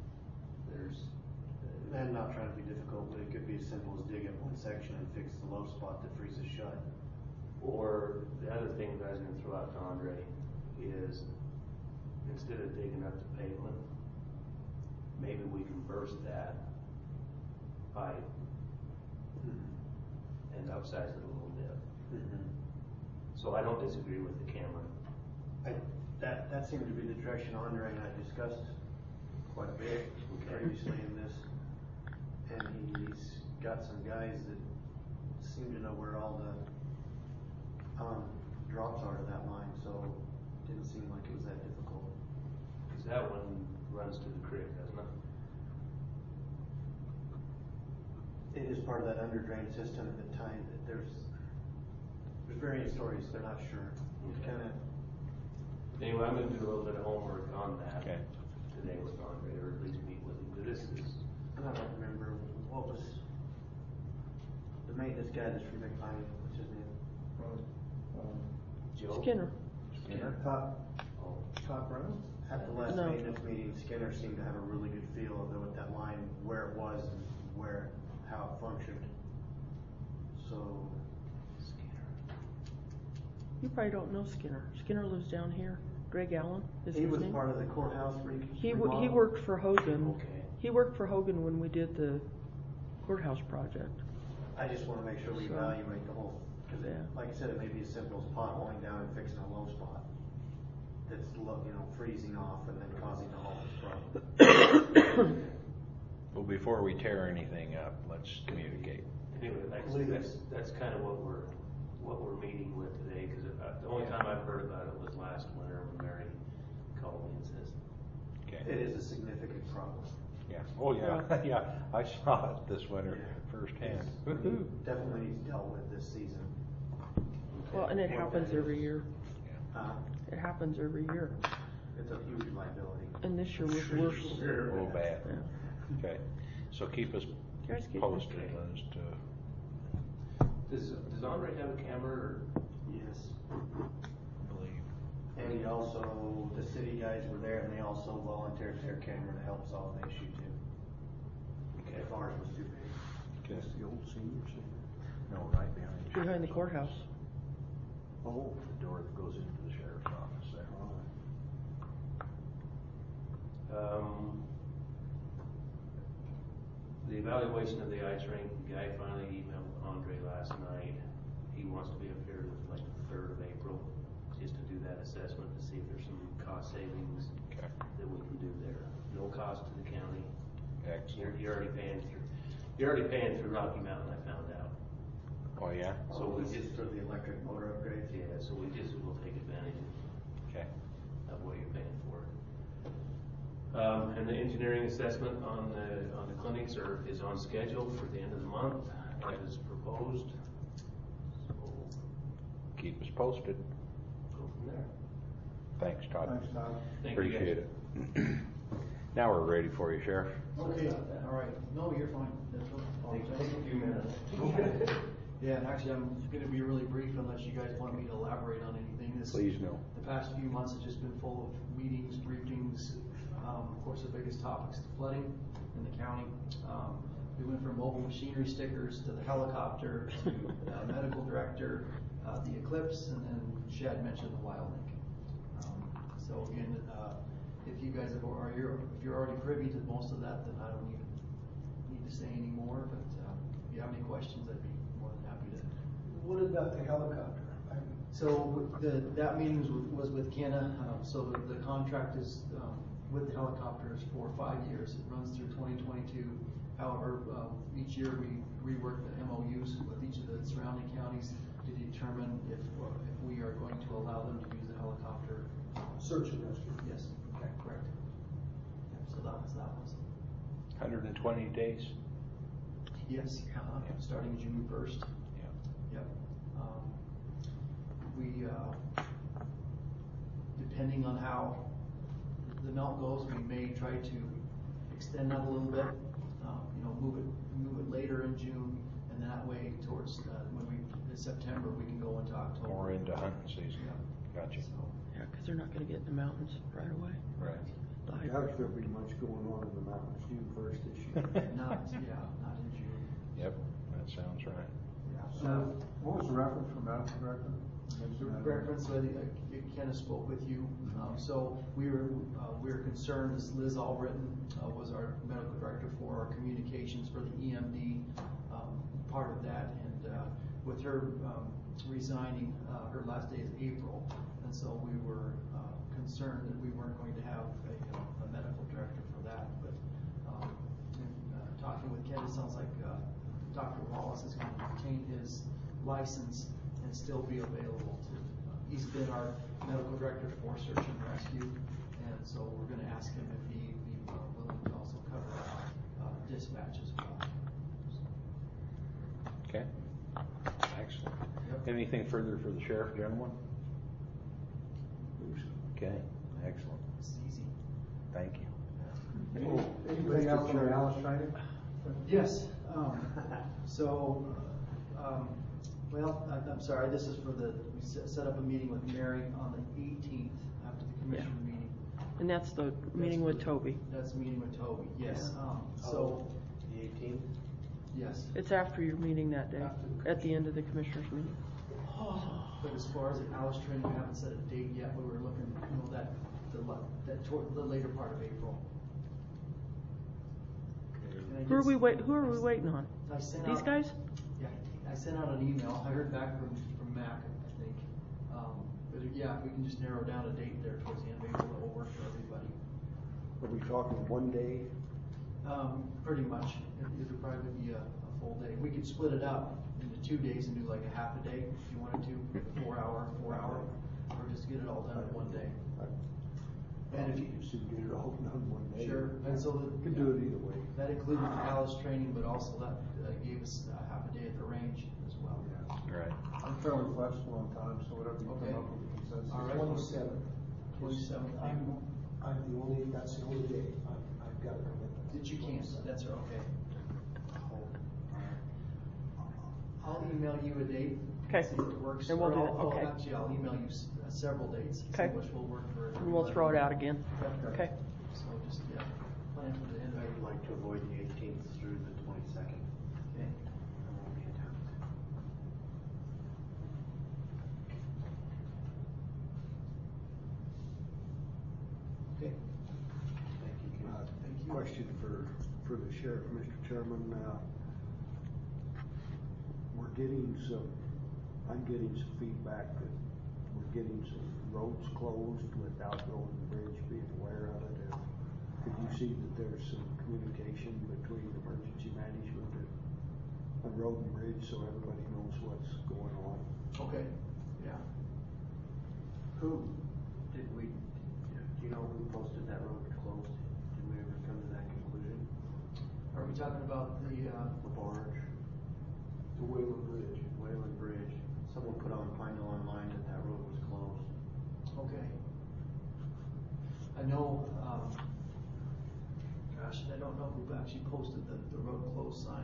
And not trying to be difficult, but it could be as simple as dig up one section and fix the low spot that freezes shut. Or the other thing that I was gonna throw out to Andre is, instead of digging up the pavement, maybe we can burst that pipe and upsize it a little bit. So I don't disagree with the camera. That seemed to be the direction Andre and I discussed quite a bit previously in this. And he's got some guys that seem to know where all the drops are to that line, so it didn't seem like it was that difficult. Cause that one runs to the creek, doesn't it? It is part of that under drain system at the time that there's various stories, they're not sure. Kinda. Anyway, I'm gonna do a little bit of homework on that Okay. today with Andre, or at least meet with him. But this is, I don't remember what was the maintenance guy that's from McLean, what's his name? Joe? Skinner. Top Brown? At the last No. maintenance meeting, Skinner seemed to have a really good feel of what that line, where it was and how it functioned. So, You probably don't know Skinner. Skinner lives down here. Greg Allen is he his was name. part of the courthouse He remodel. worked for Hogan. Okay. He worked for Hogan when we did the courthouse project. I just wanna make sure we So- evaluate the whole, cause Yeah. like I said, it may be as simple as potholing down and fixing a low spot. That's, freezing off and then causing the haulage problem. Well, before we tear anything up, let's communicate. Anyway, that's kind of what we're meeting with today, because the only time I've heard about it was last winter when Mary called me and says, Okay. It is a significant problem. Yeah. Oh, yeah. Yeah. I saw it this winter firsthand. Woohoo. Definitely needs dealt with this season. Well, and it happens every year. Yeah. It happens every year. It's a huge liability. And this year was worse. Real bad. Yeah. Okay. So keep us You guys get posted this. as to, does Andre have a camera, or? Yes. believe. And he also, the city guys were there and they also volunteered their camera to help solve the issue too. Okay. If ours was too big. Okay. That's the old senior center. No, right behind you. Behind the courthouse. Oh, The door that goes into the sheriff's office there. The evaluation of the ice rink, the guy finally emailed Andre last night. He wants to be up here with like the 3rd of April, just to do that assessment to see if there's some cost savings Okay. that we can do there. No cost to the county. Excellent. You're already paying through Rocky Mountain, I found out. Oh, yeah? So we This is just, for the electric motor upgrades. yeah, so we just will take advantage Okay. of what you're paying for. And the engineering assessment on the clinics is on schedule for the end of the month, as proposed. So, Keep us posted. go from there. Thanks, Todd. Thanks, Todd. Thank you, guys. Appreciate it. Now we're ready for you, Sheriff. Okay, all right. No, you're fine. That's what- Take a few minutes. Yeah, and actually, I'm gonna be really brief unless you guys want me to elaborate on anything. Please no. The past few months have just been full of meetings, briefings. Of course, the biggest topic is the flooding in the county. We went from mobile machinery stickers to the helicopter to medical director, the eclipse, and then Shad mentioned the wild link. So again, if you guys if you're already privy to most of that, then I don't even need to say any more. But if you have any questions, I'd be more than happy to. What about the helicopter? So that meeting was with Kenna. So the contract is with the helicopters for 5 years. It runs through 2022. However, each year we rework the MOUs with each of the surrounding counties to determine if we are going to allow them to use the helicopter. Search and rescue. Yes, okay, correct. Yeah, so that was 120 days? yes, starting June 1st. Yeah. Yep. We, depending on how the melt goes, we may try to extend that a little bit. Move it later in June, and that way towards when we into September, we can go into October. Or into hunting season. Gotcha. So, Yeah, because they're not gonna get in the mountains right away. Right. The I high doubt pressure. there'll be much going on in the mountains June 1st this year. not in June. Yep, that sounds right. So, what was the reference from Medical Director? The reference, so I think Ken spoke with you, so we were concerned, as Liz Allbritton was our medical director for our communications for the EMD part of that, and with her resigning, her last day is April, and so we were concerned that we weren't going to have a medical director for that, but talking with Ken, it sounds like Dr. Wallace is going to retain his license and still be available to, he's been our medical director for search and rescue, and so we're gonna ask him if he'd be willing to also cover dispatch as well. Okay. Excellent. Yep. Anything further for the sheriff, gentlemen? Okay, excellent. It's easy. Thank you. Anything else from Alice training? Yes, well, I'm sorry, this is for we set up a meeting with Mary on the 18th after the commissioner meeting. And that's the meeting with Toby. That's the meeting with Toby, yes. Yeah. So, The 18th? yes. It's after your meeting that day, After. at the end of the commissioners meeting. But as far as the Alice training, we haven't set a date yet. We were looking, that toward the later part of April. And I Who are did- we waiting on? I sent These out- guys? Yeah, I sent out an email. I heard back from Mac, I think. But yeah, if we can just narrow down a date there towards the end of April, that will work for everybody. Are we talking one day? Pretty much. It'll probably be a full day. We could split it up into 2 days and do like a half a day if you wanted to, 4 hour, or just get it all done in one day. And if you, Just to get it all done one day. sure, and so Could do it either way. that included the Alice training, but also that gave us half a day at the range as well. Right. I'm fairly flexible on time, so whatever you Okay. come up with a consensus. All right. 27th. 27th. That's the only day I've got a commitment. Did you cancel? That's okay. I'll email you a date. Okay. See if it works. And we'll Or do that, I'll- okay. Actually, I'll email you several dates. see Okay. Which will work for. And we'll throw it out again. Yep. Okay. So just, plan for the end of I would April. like to avoid the 18th through the 22nd. Okay. I won't be in town. Okay. Thank you, Ken. Thank you. Question for the sheriff, Mr. Chairman. I'm getting some feedback that we're getting some roads closed without Road and Bridge being aware of it. Could you see that there's some communication between emergency management and Road and Bridge so everybody knows what's going on? Okay, yeah. Who do you know who posted that road closed? Did we ever come to that conclusion? Are we talking about the, The barge, The Wayland Bridge. Wayland Bridge. Someone put on Pineville Online that that road was closed. okay. I know, I don't know who actually posted the road closed sign.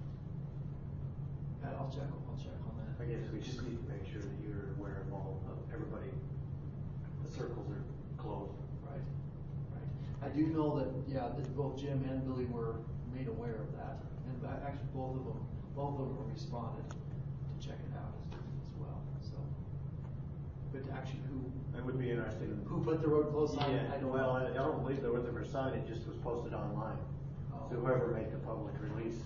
I'll check on that. I guess we just need to make sure that you're aware of all of everybody. The circles are closed. Right. I do know that, that both Jim and Billy were made aware of that, and actually both of them were responded to check it out as well, so. But actually It would be interesting. who put the road closed sign, Yeah, I don't know. well, I don't believe there was ever a sign, it just was posted online. Oh. So whoever made the public release.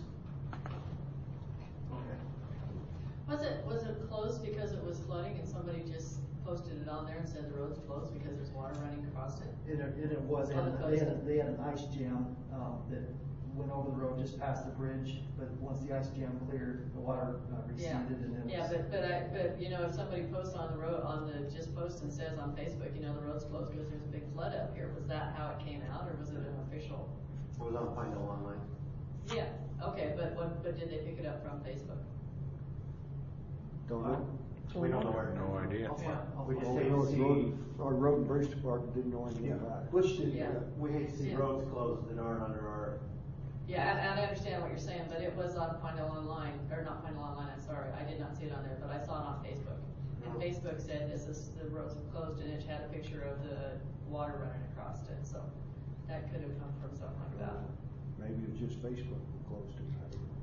Okay. Was it closed because it was flooding and somebody just posted it on there and said the road's closed because there's water running across it? It was, On the coast. they had an ice jam, that went over the road just past the bridge, but once the ice jam cleared, the water Yeah, receded and it was. yeah, but you know, if somebody posts on the road, just posts and says on Facebook, you know, the road's closed because there's a big flood up here, was that how it came out, or was it an official? It was on Pineville Online. Yeah, okay, but did they pick it up from Facebook? Don't know. We don't know where. No idea. I'll find- I'll We find- just hate to see, Our Road and Bridge Department didn't know anything about it. Butch did, Yeah. we hate to see Yeah. roads closed that aren't under our. Yeah, and I understand what you're saying, but it was on Pineville Online, or not Pineville Online, I'm sorry, I did not see see it on there, but I saw it on Facebook. And Facebook said the roads have closed, and it had a picture of the water running across it, so that could have come from something like that. Maybe it's just Facebook that closed it.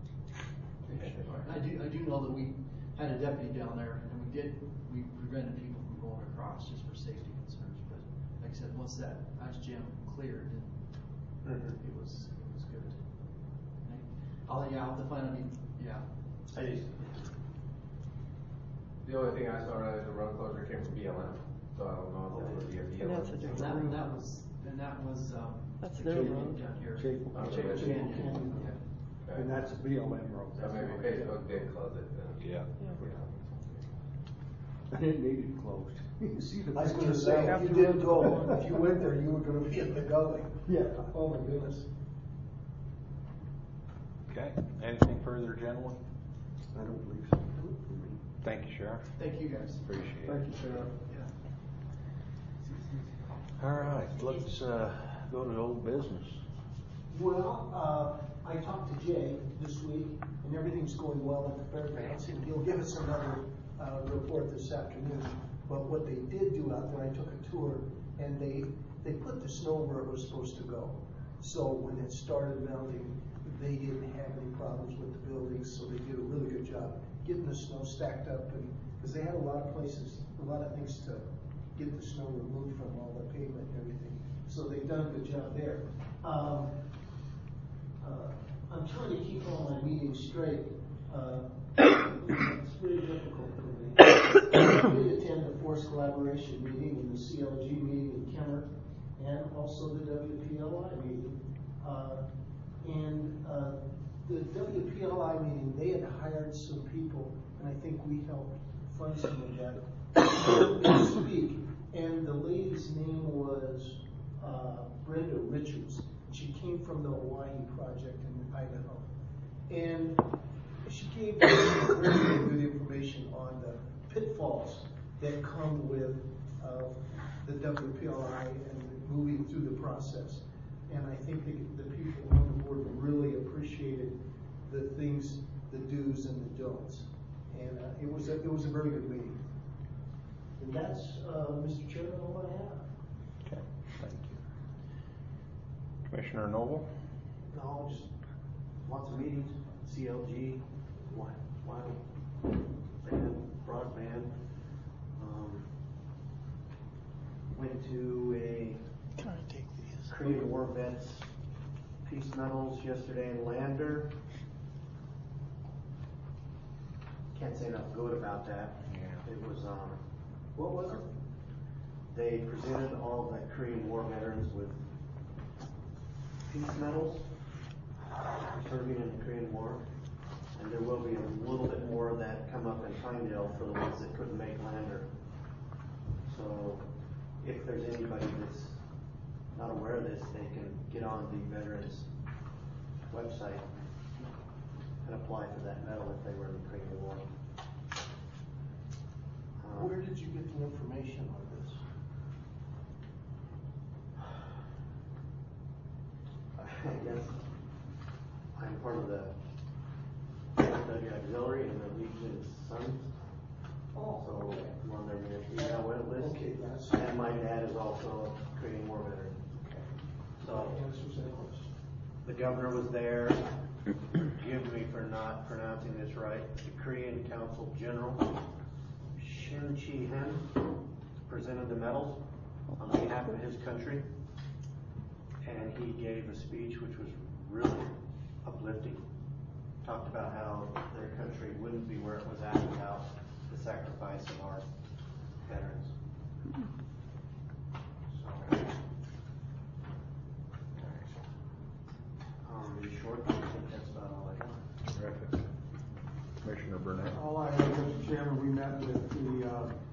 I do know that we had a deputy down there, and we prevented people from going across just for safety concerns, but like I said, once that ice jam cleared, it was good. I'll have to find out, The only thing I saw right is the road closure came from BLM, so I don't know if it would be a And that's a BLM. different road. that was, That's the their Canyon road. down here. Chapel Chapel Canyon. Canyon, yeah. Okay. And that's a BLM road. So maybe Facebook did close it then. Yeah. And it needed closed. You see the I was gonna pictures say, now? if you did go, if you went there, you were gonna be in the gully. Yeah. Oh my goodness. Okay, anything further, gentlemen? I don't believe so. Thank you, Sheriff. Thank you, guys. Appreciate it. Thank you, Sheriff. All right, let's go to old business. Well, I talked to Jay this week, and everything's going well at the fairgrounds, and he'll give us another report this afternoon. But what they did do out there, I took a tour, and they put the snow where it was supposed to go. So when it started melting, they didn't have any problems with the buildings, so they did a really good job getting the snow stacked up, and because they had a lot of places, a lot of things to get the snow removed from all the pavement and everything. So they've done a good job there. I'm trying to keep all my meetings straight. It's very difficult for me. I did attend the Force Collaboration meeting and the CLG meeting in Kemmer, and also the WPLI meeting. The WPLI meeting, they had hired some people, and I think we helped fund some of that to speak. And the lady's name was Brenda Richards. She came from the Hawaii Project in Idaho. And she gave very good information on the pitfalls that come with the WPLI and moving through the process. And I think the people on the board really appreciated the things, the do's and the don'ts. And it was a very good meeting. And that's, Mr. Chairman, all I have. Okay, thank you. Commissioner Noble? No, just lots of meetings, CLG, broadband. Went to a Korean War Vets Peace Medals yesterday in Lander. Can't say enough good about that. Yeah. It was, what was it? They presented all the Korean War veterans with peace medals serving in the Korean War. And there will be a little bit more of that come up in Pinedale for the ones that couldn't make Lander. So if there's anybody that's not aware of this, they can get on the veterans website and apply for that medal if they were in the Korean War. Where did you get the information on this? I guess I'm part of the Study Auxiliary and the Legion Sons. Oh, So okay. I'm on their email web list. Okay, that's. And my dad is also a Korean War veteran. So That answers that question. the governor was there. Forgive me for not pronouncing this right. The Korean Council General Shin Chi-hen presented the medals on behalf of his country, and he gave a speech which was really uplifting. Talked about how their country wouldn't be where it was at without the sacrifice of our veterans. So, in short, I think that's about all I got. Terrific. Commissioner Burnett? All I have, Mr. Chairman, we met with the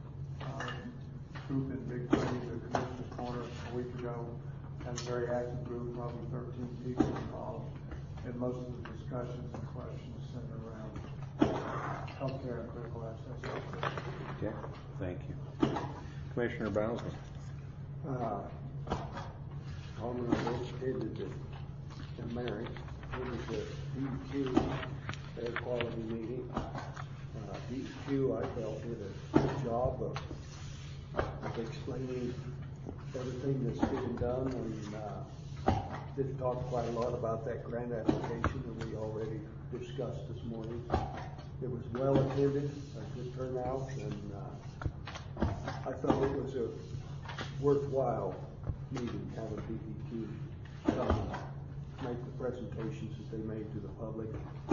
group in Big Bay, the Commissioner's Corner, a week ago. Had a very active group, probably 13 people involved, and most of the discussions and questions centered around healthcare and critical access. Okay, thank you. Commissioner Bowsley? Alderman Rhodes stated that Mary, it was a DEQ air quality meeting. BBQ, I felt did a good job of explaining everything that's being done, and did talk quite a lot about that grant application that we already discussed this morning. It was well attended, a good turnout, and I felt it was a worthwhile meeting, having BBQ come and make the presentations that they made to the public.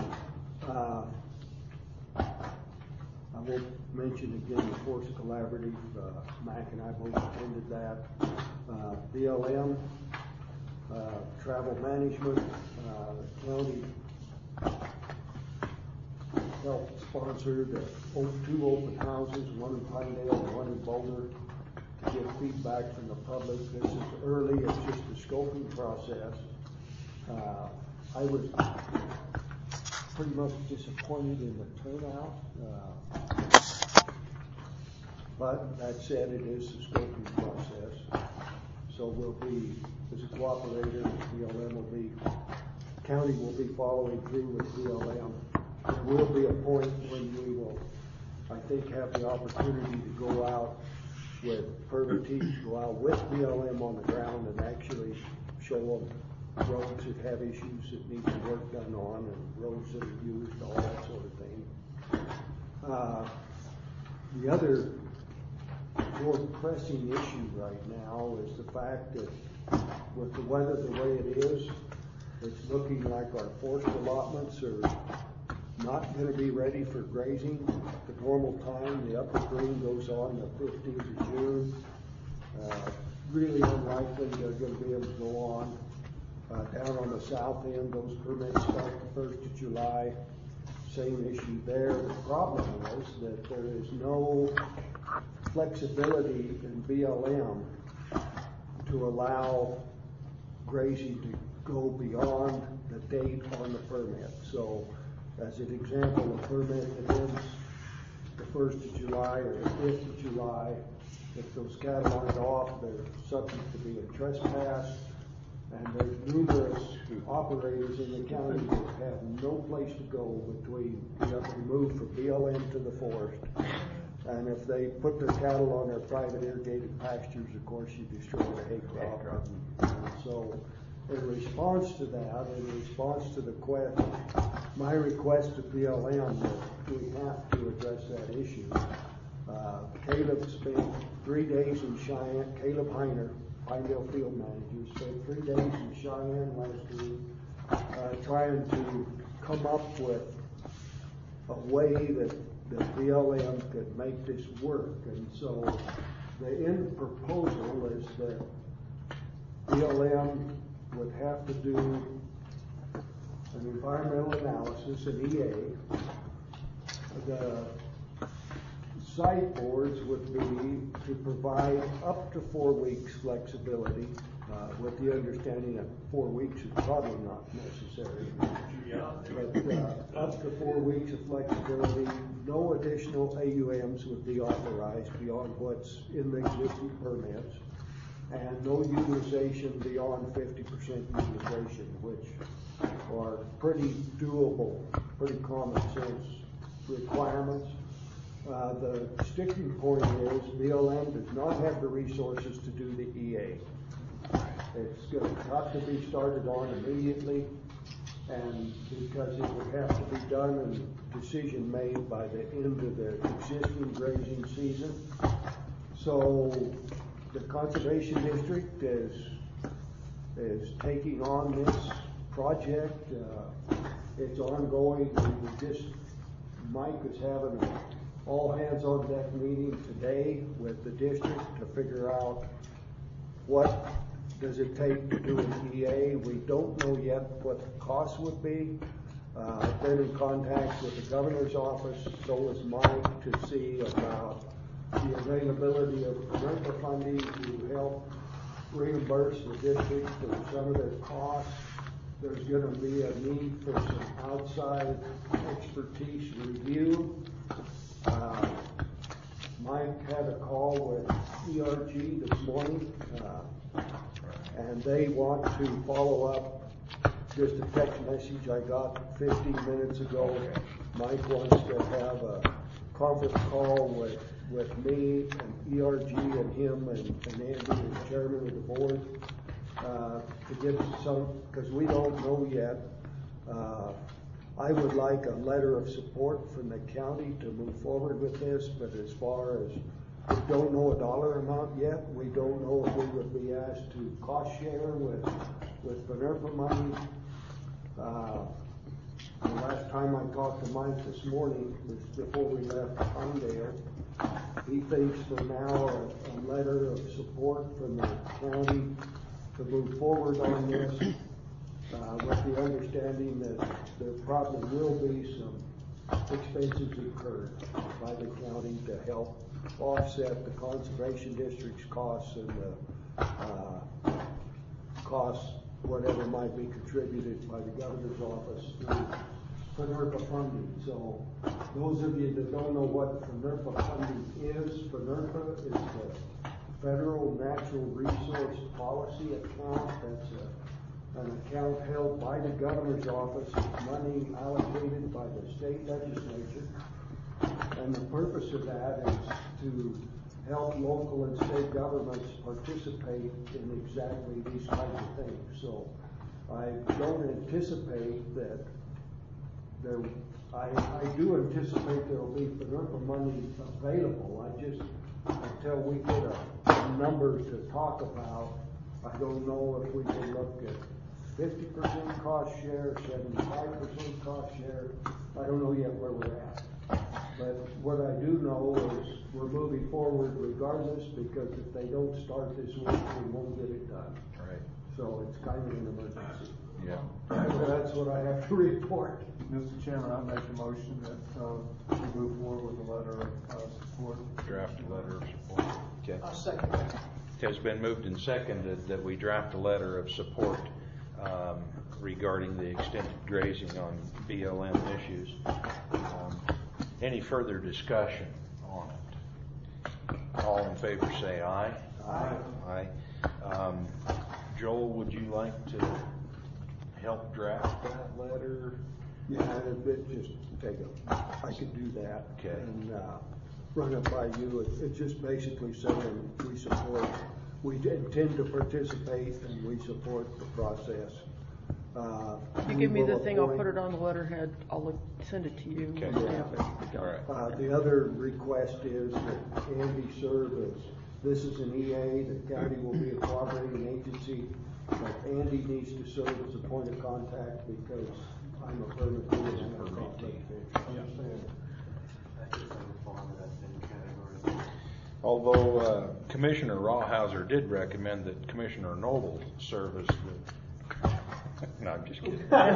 I won't mention again the Force Collaborative. Mac and I both attended that. BLM, travel management, the county helped sponsor the 2 open houses, one in Pinedale and one in Boulder, to get feedback from the public. This is early, it's just a scoping process. I was pretty much disappointed in the turnout, but that said, it is a scoping process. So we'll be, as a cooperator, BLM county will be following through with BLM. There will be a point when we will, I think, have the opportunity to go out with permittees, go out with BLM on the ground and actually show them roads that have issues that need some work done on, and roads that are used, all that sort of thing. The other more pressing issue right now is the fact that with the weather the way it is, it's looking like our forest allotments are not going to be ready for grazing at the normal time. The upper green goes on the 15th of June. Really unlikely they're going to be able to go on. Down on the south end, those permits start the 1st of July. Same issue there. The problem is that there is no flexibility in BLM to allow grazing to go beyond the date on the permit. So, as an example, a permit that ends the 1st of July or the 5th of July, if those cattle aren't off, they're subject to being trespassed. And there's numerous operators in the county that have no place to go between, you have to move from BLM to the forest. And if they put their cattle on their private irrigated pastures, of course you destroy the hay crop. And so in response to that, in response to the my request to BLM that we have to address that issue, Caleb spent 3 days in Cheyenne, Caleb Heiner, Pinedale Field Manager, spent 3 days in Cheyenne last week trying to come up with a way that BLM could make this work. And so the end proposal is that BLM would have to do an environmental analysis, an EA. The site boards would be to provide up to 4 weeks flexibility, with the understanding that 4 weeks is probably not necessary. But up to 4 weeks of flexibility, no additional AUMs would be authorized beyond what's in the existing permits, and no utilization beyond 50% utilization, which are pretty doable, pretty common sense requirements. The sticking point is BLM does not have the resources to do the EA. It's got to be started on immediately, and because it would have to be done and decision made by the end of the existing grazing season. So the Conservation District is taking on this project. It's ongoing. Mike is having an all hands on deck meeting today with the district to figure out what does it take to do an EA. We don't know yet what the cost would be. I've been in contact with the governor's office, so is Mike, to see about the availability of parental funding to help reimburse the district for some of their costs. There's going to be a need for some outside expertise review. Mike had a call with ERG this morning, and they want to follow up just a text message I got 15 minutes ago. Mike wants to have a conference call with me and ERG and him and Andy, the chairman of the board, to get some, because we don't know yet. I would like a letter of support from the county to move forward with this, but as far as we don't know a dollar amount yet, we don't know if we would be asked to cost share with FNRPA money. The last time I talked to Mike this morning was before we left Pinedale. He thinks for now a letter of support from the county to move forward on this, with the understanding that there probably will be some expenses incurred by the county to help offset the conservation district's costs and the costs, whatever might be contributed by the governor's office through FNRPA funding. So those of you that don't know what FNRPA funding is, FNRPA is the Federal Natural Resource Policy account. That's an account held by the governor's office with money allocated by the state legislature. And the purpose of that is to help local and state governments participate in exactly these kinds of things. So I don't anticipate that I do anticipate there will be FNRPA money available. I just, until we get a number to talk about, I don't know if we can look at 50% cost share, 75% cost share. I don't know yet where we're at. But what I do know is we're moving forward regardless, because if they don't start this week, we won't get it done. Right. So it's kind of an emergency. Yeah. That's what I have to report. Mr. Chairman, I make a motion that we move forward with a letter of support. Draft a letter of support. Okay. I'll second that. It has been moved and seconded that we draft a letter of support regarding the extended grazing on BLM issues. Any further discussion on it? All in favor say aye. Aye. Aye. Joel, would you like to help draft that letter? Yeah, it just I could do that. Okay. And run it by you. It's just basically saying we intend to participate and we support the process. You give me the thing, I'll put it on the letterhead, I'll send it to you. Okay. Yeah. All right. The other request is that Andy serve as, this is an EA, the county will be a cooperating agency, but Andy needs to serve as a point of contact because I'm a permit and I'm a conflict of interest. Although Commissioner Rawhauser did recommend that Commissioner Noble serve as the... No, I'm just kidding. And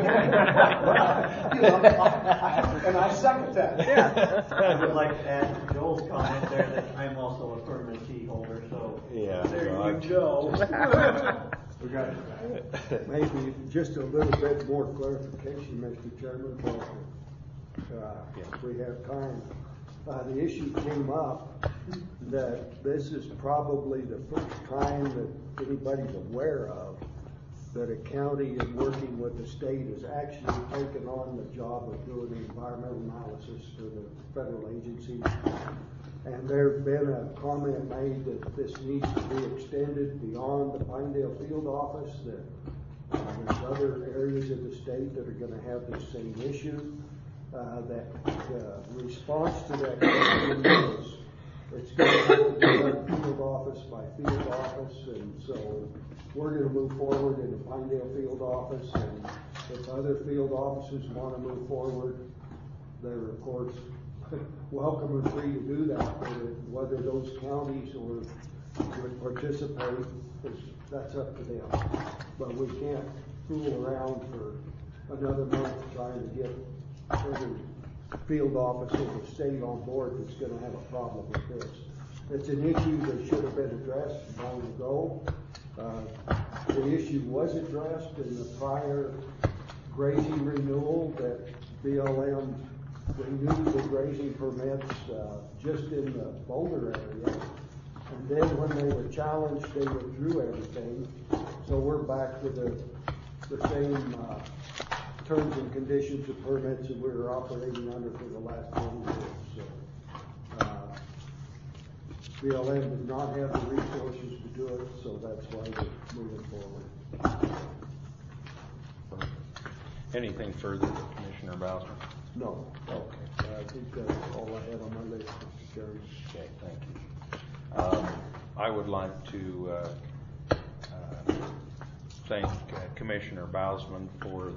I second that. Yeah. I would like to add to Joel's comment there that I'm also a permanent key holder, so Yeah. there you go. We got it. Maybe just a little bit more clarification, Mr. Chairman, if we have time. The issue came up that this is probably the first time that anybody's aware of that a county in working with the state has actually taken on the job of doing the environmental analysis for the federal agencies. And there's been a comment made that this needs to be extended beyond the Pinedale field office, that there's other areas of the state that are going to have the same issue. That response to that question is it's going to go field office by field office, and so we're going to move forward in the Pinedale field office, and if other field offices want to move forward, they're of course welcome and free to do that. Whether those counties or would participate, that's up to them. But we can't fool around for another month trying to get every field office in the state on board that's going to have a problem with this. It's an issue that should have been addressed long ago. The issue was addressed in the prior grazing renewal that BLM renewed the grazing permits just in the Boulder area. And then when they were challenged, they withdrew everything. So we're back to the same terms and conditions of permits that we were operating under for the last 20 years. So BLM did not have the resources to do it, so that's why they're moving forward. Anything further, Commissioner Bowser? No. Okay. I think that's all I had on my list, Mr. Chairman. Okay, thank you. I would like to thank Commissioner Bousman for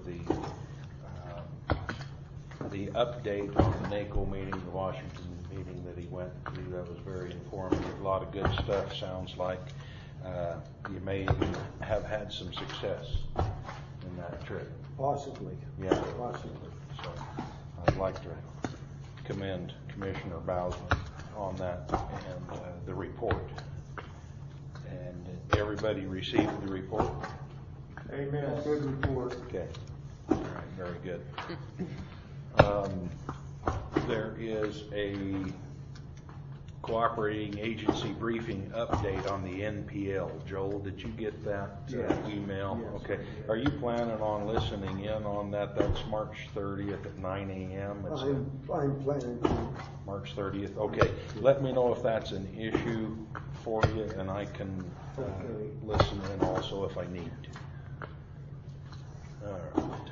the update on the NACO meeting, the Washington meeting that he went to. That was very informative. A lot of good stuff. Sounds like you may even have had some success in that trip. Possibly. Yeah. Possibly. So I'd like to commend Commissioner Bousman on that and the report. And everybody received the report? Amen, good report. Okay. All right, very good. There is a cooperating agency briefing update on the NPL. Joel, did you get that email? Yes. Okay. Are you planning on listening in on that? That's March 30th at 9 a.m. I'm planning to. March 30th. Okay. Let me know if that's an issue for you, and I can listen in also if I need to. All right.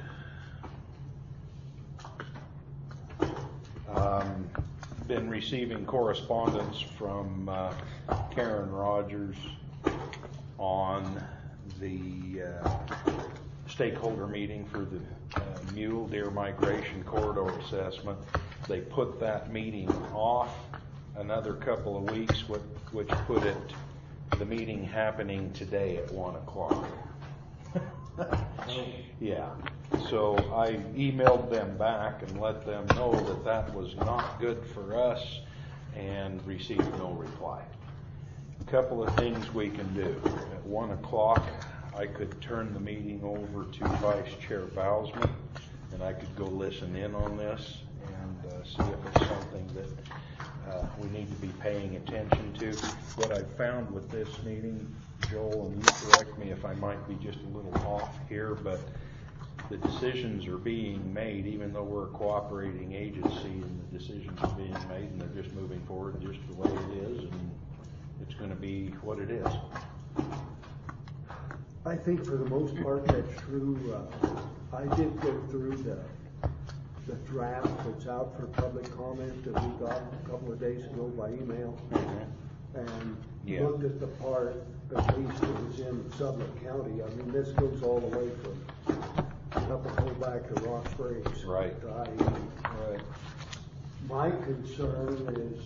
Been receiving correspondence from Karen Rogers on the stakeholder meeting for the mule deer migration corridor assessment. They put that meeting off another couple of weeks, which put the meeting happening today at 1 o'clock. Yeah. So I emailed them back and let them know that that was not good for us and received no reply. A couple of things we can do. At 1 o'clock, I could turn the meeting over to Vice Chair Bousman, and I could go listen in on this and see if it's something that we need to be paying attention to. What I found with this meeting, Joel, and you correct me if I might be just a little off here, but the decisions are being made, even though we're a cooperating agency, and the decisions are being made, and they're just moving forward just the way it is, and it's going to be what it is. I think for the most part that's true. I did go through the draft that's out for public comment that we got a couple of days ago by email, and looked at the part, at least it was in Sublette County. I mean, this goes all the way from up and go back to Rock Springs. Right. Right. My concern is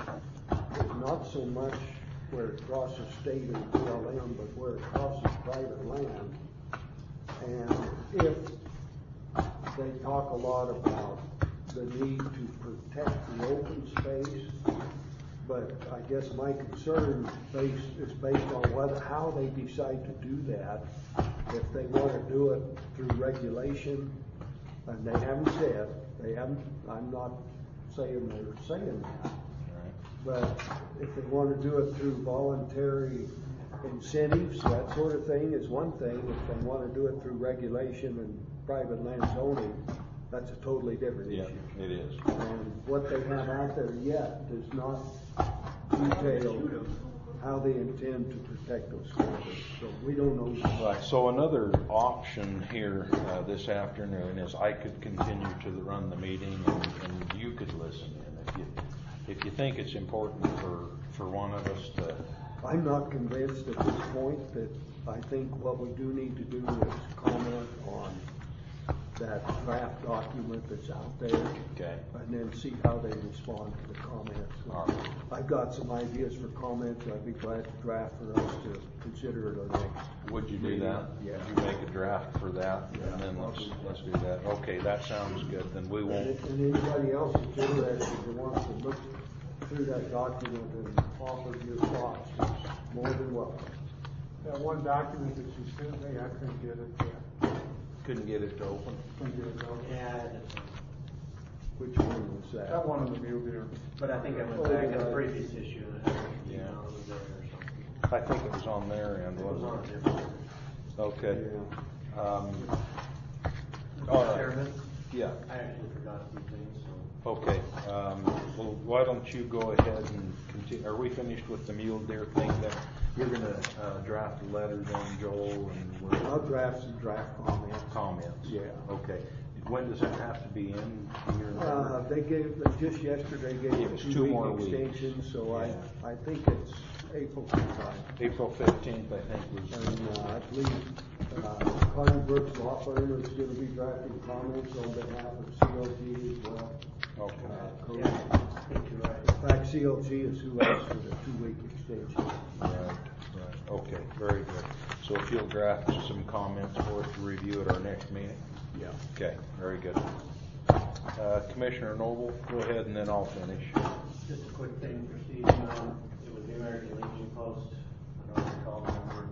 not so much where it crosses state and BLM, but where it crosses private land. And if they talk a lot about the need to protect the open space, but I guess my concern is based on how they decide to do that. If they want to do it through regulation, and they haven't said, I'm not saying they're saying that, but if they want to do it through voluntary incentives, that sort of thing is one thing. If they want to do it through regulation and private land zoning, that's a totally different issue. It is. And what they have out there yet does not detail how they intend to protect those corridors. So we don't know. Right. So another option here this afternoon is I could continue to run the meeting, and you could listen in if you think it's important for one of us to. I'm not convinced at this point that I think what we do need to do is comment on that draft document that's out there, and then see how they respond to the comments. All right. I've got some ideas for comments. I'd be glad to draft for us to consider at our next. Would you do that? Yeah. Would you make a draft for that, and then let's do that. Okay, that sounds good. Then we won't. And anybody else that's interested who wants to look through that document and offer your thoughts is more than welcome. That one document that you sent me, I couldn't get it. Couldn't get it to open. Couldn't get it to open. Yeah. Which one was that? That one on the mule deer. But I think I went back in the previous issue and Yeah. it was there or something. I think it was on their end, It was on a wasn't different. it? Okay. Yeah. All right. Chairman, Yeah. I actually forgot a few things, so Okay, well, why don't you go ahead and continue, are we finished with the mule deer thing that you're gonna, draft a letter then, Joel, and I'll draft some draft comments. comments? Yeah. Okay, when does that have to be in here? They gave, just yesterday gave It a was 2 2-week more weeks. extension, so Yeah. I think it's April sometime. April 15th, I think was. And I believe Carter Brooks Law Firm is going to be drafting comments on behalf of CLG as well. Okay. Yeah, I think you're right. In fact, CLG is who asked for the 2-week extension. Right. Okay, very good. So if you'll draft some comments for us to review at our next meeting? Yeah. Okay, very good. Commissioner Noble, go ahead and then I'll finish. Just a quick thing for Steve, it was the American Legion Post, I don't recall the number,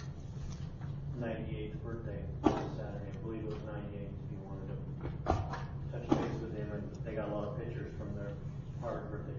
98th birthday on Saturday, I believe it was 98, if you wanted to touch base with him, and they got a lot of pictures from their hard birthday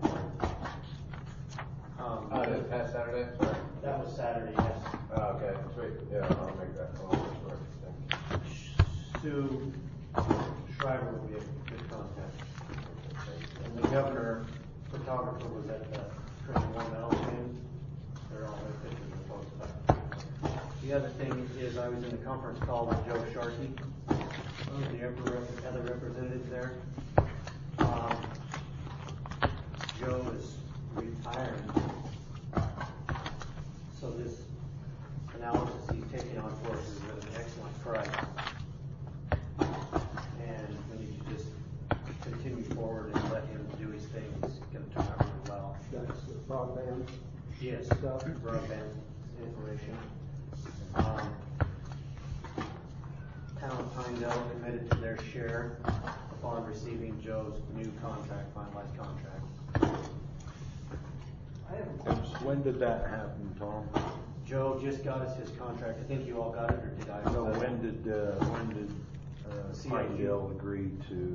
party. This past Saturday, sorry. That was Saturday, yes. Oh, okay, sweet, yeah, I'll make that call, sure, thank you. Sue Schreiber would be a good contact. And the governor photographer was at the Training War Medal game. They're all their pictures are posted. The other thing is I was in a conference call with Joe Sharkey, one of the other representatives there. Joe is retiring. So this analysis he's taking on for us is at an excellent price. And we need to just continue forward and let him do his thing. It's going to turn out really well. That's the broadband. Yes, Stuff. broadband information. Town of Pinedale committed to their share upon receiving Joe's new contract, finalized contract. I have a question. When did that happen, Tom? Joe just got us his contract. I think you all got it, or did I? No, when did Pinedale agree to?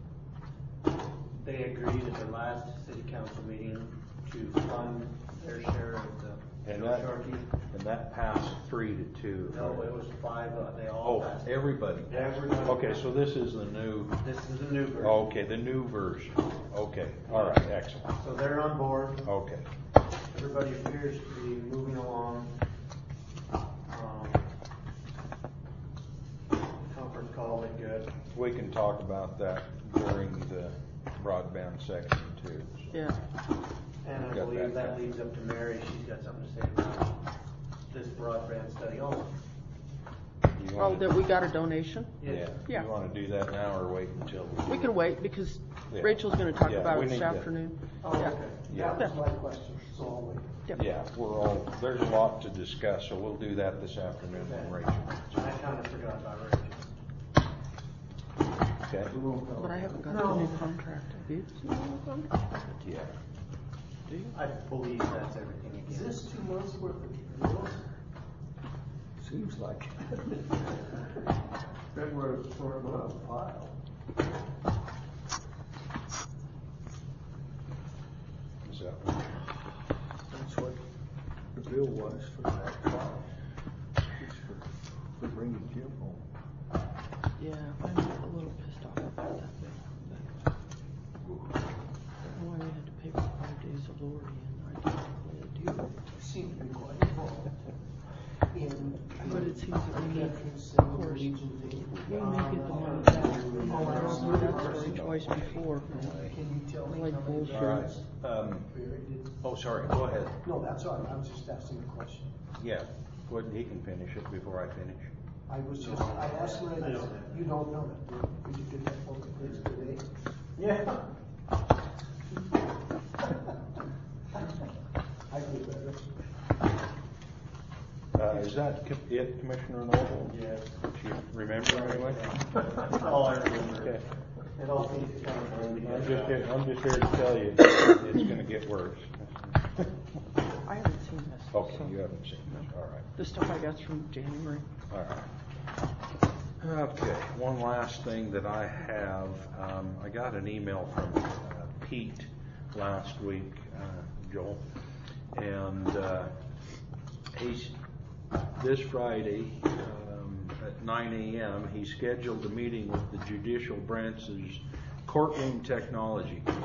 They agreed at the last city council meeting to fund their share of the And Joe that, Sharkey. and that passed 3-2. No, it was 5, they all Oh, passed. everybody. Everybody. Okay, so this is the new. This is the new version. Okay, the new version. Okay, all right, excellent. So they're on board. Okay. Everybody appears to be moving along. Conference call went good. We can talk about that during the broadband section too. So. Yeah. And I We've got believe that. that leads up to Mary. She's got something to say about this broadband study also. You Oh, wanna- that we got a donation? Yeah. Yeah. You want to do that now or wait until? We can wait because Yeah. Rachel's gonna talk Yeah, about we it this need to- afternoon. Oh, Yeah. okay. Yeah. That was my question, so I'll wait. Yep. Yeah, there's a lot to discuss, so we'll do that this afternoon then, Rachel. I kind of forgot about Rachel. Okay? But I haven't got the new contract. Have you seen the new contract? Yeah. Do you? I believe that's everything Is again. this 2 months worth of bills? Seems like. February is short month. File. Is that That's what the bill was for that trial. It's for bringing Jim home. Yeah, I'm a little pissed off about that bill. Why we had to pay for 5 days of Lord and I didn't really do it. Seem to be quite involved in. But it seems that we make, Veterans of and course, Legion thing. we may get the money back. That's been twice before. Can you tell me Like how many bullshit. All right. veterans buried in? Oh, sorry, go ahead. No, that's all right, I was just asking a question. Yeah, go ahead, he can finish it before I finish. I asked Ray, you don't know that, did you get that phone please today? Yeah. I do better. Is that it, Commissioner Noble? Yes. Do you remember anyway? That's all I remember. Okay. It all seems to kind of blend I'm together. just here to tell you, it's gonna get worse. I haven't seen this. Okay, so- you haven't seen this, all right. The stuff I got from January. All right. Okay, one last thing that I have, I got an email from Pete last week, Joel, and this Friday at 9 a.m. he scheduled a meeting with the judicial branch's Courtroom Technology Committee.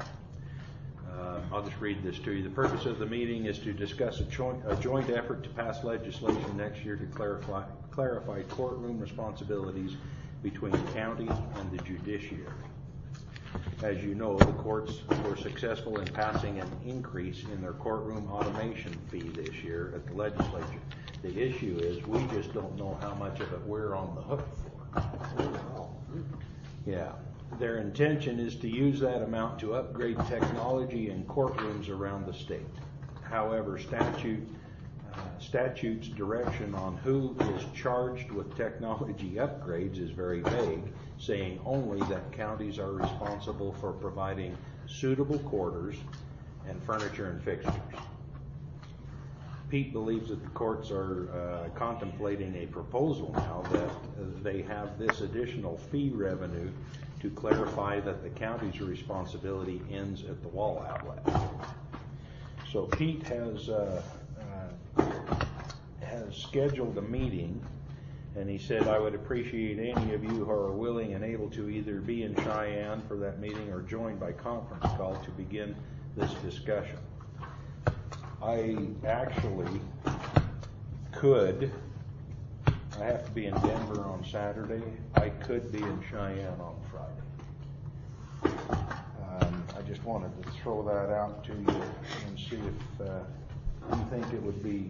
I'll just read this to you. The purpose of the meeting is to discuss a joint effort to pass legislation next year to clarify courtroom responsibilities between the county and the judiciary. As you know, the courts were successful in passing an increase in their courtroom automation fee this year at the legislature. The issue is we just don't know how much of it we're on the hook for. Yeah. Their intention is to use that amount to upgrade technology in courtrooms around the state. However, statute's direction on who is charged with technology upgrades is very vague, saying only that counties are responsible for providing suitable quarters and furniture and fixtures. Pete believes that the courts are contemplating a proposal now that they have this additional fee revenue to clarify that the county's responsibility ends at the wall outlet. So Pete has scheduled a meeting, and he said, I would appreciate any of you who are willing and able to either be in Cheyenne for that meeting or join by conference call to begin this discussion. I actually could. I have to be in Denver on Saturday. I could be in Cheyenne on Friday. I just wanted to throw that out to you and see if you think it would be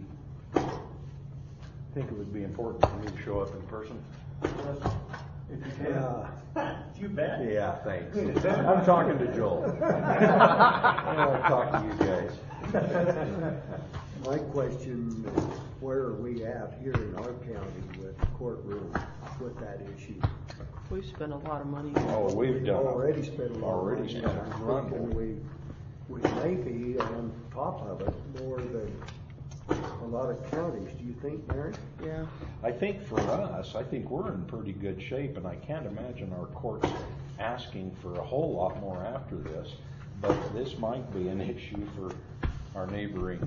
important for me to show up in person. If you can. You bet. Yeah, thanks. I'm talking to Joel. I'll talk to you guys. My question is, where are we at here in our county with courtroom, with that issue? We've spent a lot of money. Oh, we've done. Already spent a lot of money. Spent a I'm thinking we may be on top of it more than a lot of counties. Do you think, Mary? Yeah. I think for us, I think we're in pretty good shape, and I can't imagine our courts asking for a whole lot more after this, but this might be an issue for our neighbors.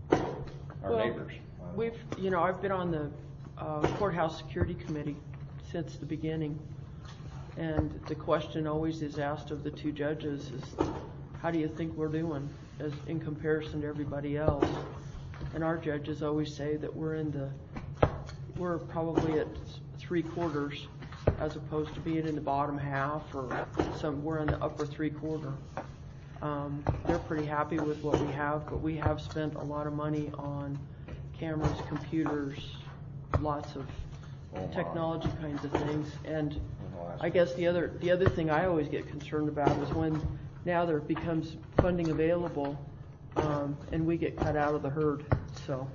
I've been on the courthouse security committee since the beginning, and the question always is asked of the two judges is, how do you think we're doing as in comparison to everybody else? And our judges always say that we're probably at 3/4 as opposed to being in the bottom half, or we're in the upper 3/4. They're pretty happy with what we have, but we have spent a lot of money on cameras, computers, lots of technology kinds of things. And I guess the other thing I always get concerned about is when now there becomes funding available, and we get cut out of the herd. So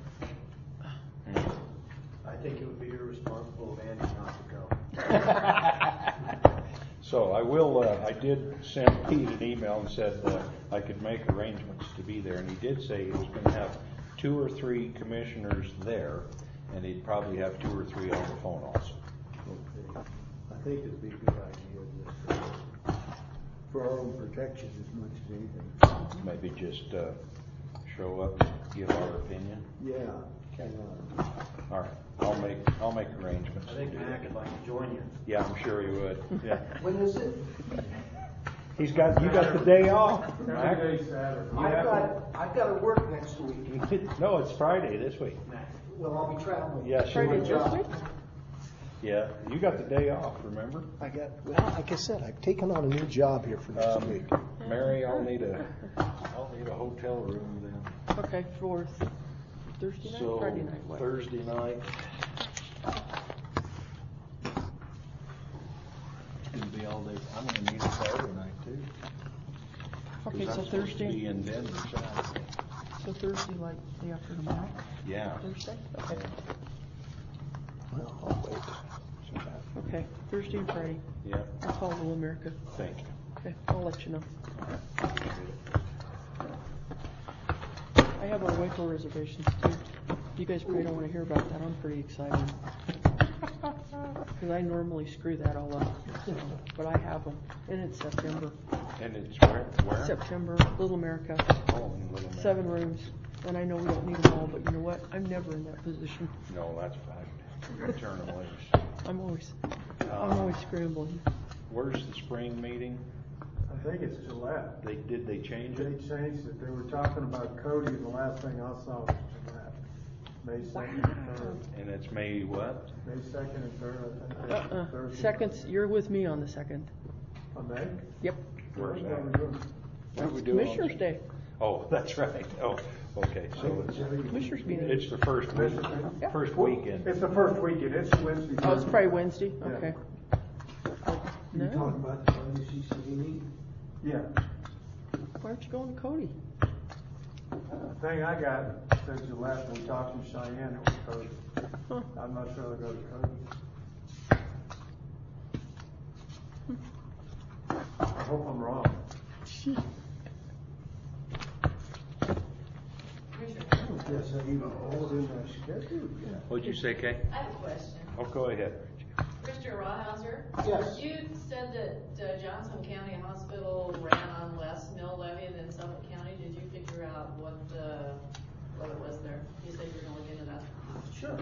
I think it would be irresponsible of Andy not to go. So I did send Pete an email and said I could make arrangements to be there, and he did say he was going to have 2 or 3 commissioners there, and he'd probably have 2 or 3 on the phone also. Okay. I think it'd be a good idea just for our own protection as much as anything. Maybe just show up and give our opinion. Yeah. Okay. All right. I'll make arrangements. I think Mac would like to join you. Yeah, I'm sure he would. Yeah. When is it? You got the day off. Mac. I've got to work next week. No, it's Friday this week. Well, I'll be traveling. Yeah, sure. Friday this week? Yeah, you got the day off, remember? Like I said, I've taken on a new job here for next week. Mary, I'll need a hotel room then. Okay, for Thursday night, So Friday night. What? Thursday night. It's gonna be all day. I'm gonna need a Saturday night too. Okay, so I'm supposed to be Thursday. in Denver Saturday. So Thursday, like day after tomorrow. Yeah. Thursday. Okay. Well, I'll wait. Okay, Thursday and Friday. Yeah. I'll call Little America. Thank you. Okay, I'll let you know. I have our Waco reservations too. You guys probably don't want to hear about that. I'm pretty excited. Because I normally screw that all up. So, but I have them. And it's September. And it's where? September, Little America. Oh, in Little America. 7 rooms. And I know we don't need them all, but you know what? I'm never in that position. No, that's fine. Turn them loose. I'm always scrambling. Where's the spring meeting? I think it's Gillette. Did they change They it? changed it. They were talking about Cody, and the last thing I saw was Gillette. May 2nd and 3rd. And it's May what? May 2nd and 3rd, I think. Thursday. Second, you're with me on the 2nd. On May? Yep. Where's What that? are we doing? What do we do on- Commissioner's Day. Oh, that's right. Oh, okay, so Commissioner's meeting. it's the first week, Yeah. first weekend. It's the first weekend. It's Wednesday. Oh, it's probably Wednesday? Yeah. Okay. You talking No. about the WCCD meeting? Yeah. Why aren't you going to Cody? The thing I got said Gillette, when we talked to Cheyenne, it was Cody. Huh. I'm not sure they'll go to Cody. I hope I'm wrong. Yes, I even hold in my schedule. What'd you say, Kay? I have a question. Oh, go ahead. Mr. Rawhauser? Yes. You said that Johnson County Hospital ran on less mill levy than Suffolk County. Did you figure out what it was there? You said you were gonna look into that. Sure.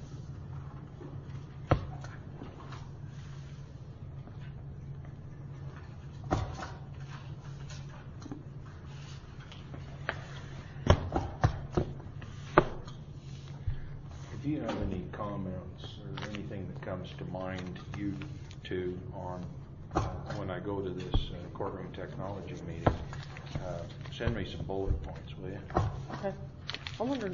Do you have any comments or anything that comes to mind, you two, on when I go to this courtroom technology meeting? Send me some bullet points, will you? Okay. I wonder,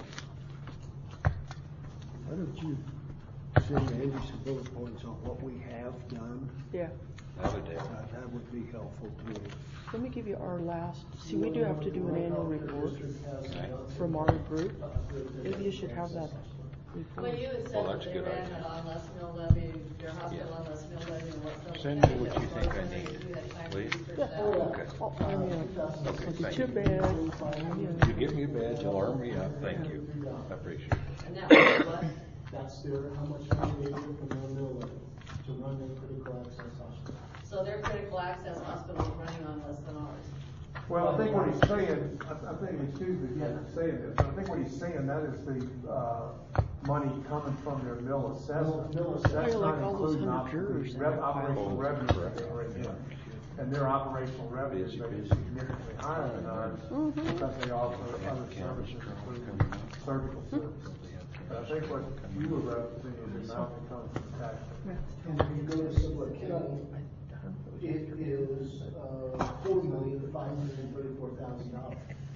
Why don't you send Andy some bullet points on what we have done? yeah. Another day. That would be helpful too. Let me give you our last, see, we do have to do an annual report Okay. from our group. Maybe you should have that report. Well, you had said Well, that that's a they good ran idea. it on less mill levy, your hospital Yeah. on less mill levy and what Suffolk Send County me what did. you So I think was I wondering need, if you had time to please. research Yeah. that. Okay. Oh, I mean, Okay, I'll thank get you a you. bed. You give me a badge, you'll arm me up. Thank you. I appreciate it. And that was what? That's their, how much money they get from their mill levy to run their critical access hospital. So their critical access hospital is running on less than ours. Well, I think what he's saying, I think, excuse me for saying this, but I think what he's saying, that is the, money coming from their mill assessment. Mill That's assessment. Like not all those including 100 jurors operational Oh, revenue that they bring in. And their operational revenues may be significantly higher than ours because they offer other services, including surgical services. But I think what you were referencing is the amount that comes from the taxpayer. And if you go to Suffolk County, it is, $40,534,000.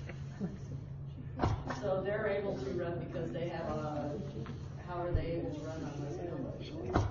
So they're able to run because they have how are they able to run on less mill levy?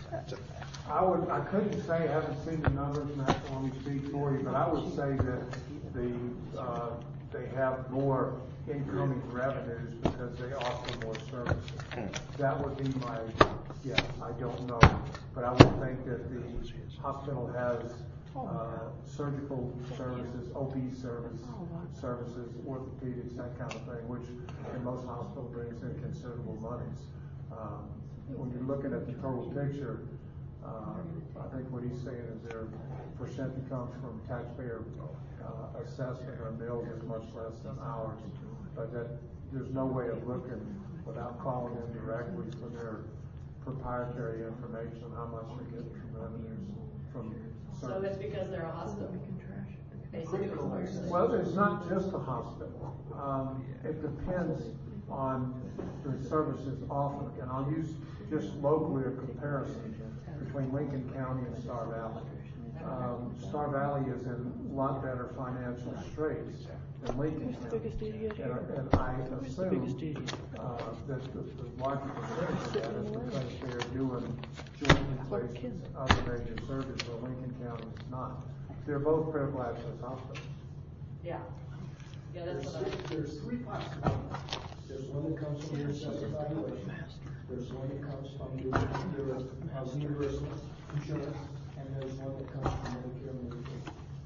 I couldn't say, I haven't seen the numbers, and that's let me speak for you, but I would say that they have more incoming revenues because they offer more services. That would be my, I don't know, but I would think that the hospital has, surgical services, OB services, orthopedics, that kind of thing, which in most hospitals brings in considerable monies. When you're looking at the total picture, I think what he's saying is their percent that comes from taxpayer assessment or mills is much less than ours. But that, there's no way of looking without calling them directly for their proprietary information on how much they get from revenues from So services. it's because they're a hospital. Basically, is what you're saying. Well, it's not just a hospital. It depends on the services offered, and I'll use just locally a comparison between Lincoln County and Star Valley. Star Valley is in a lot better financial straits than Lincoln Who's the County. biggest idiot here? And I Who's the assume, biggest idiot? that the larger percentage of that is because they're doing joint replacements and other major surgeries, where Lincoln County is not. They're both critical access hospitals. Yeah. Yeah, that's what I. There's three parts to it. There's one that comes from your assessment evaluation. There's one that comes from your universal insurance, and there's one that comes from Medicare and Medicaid.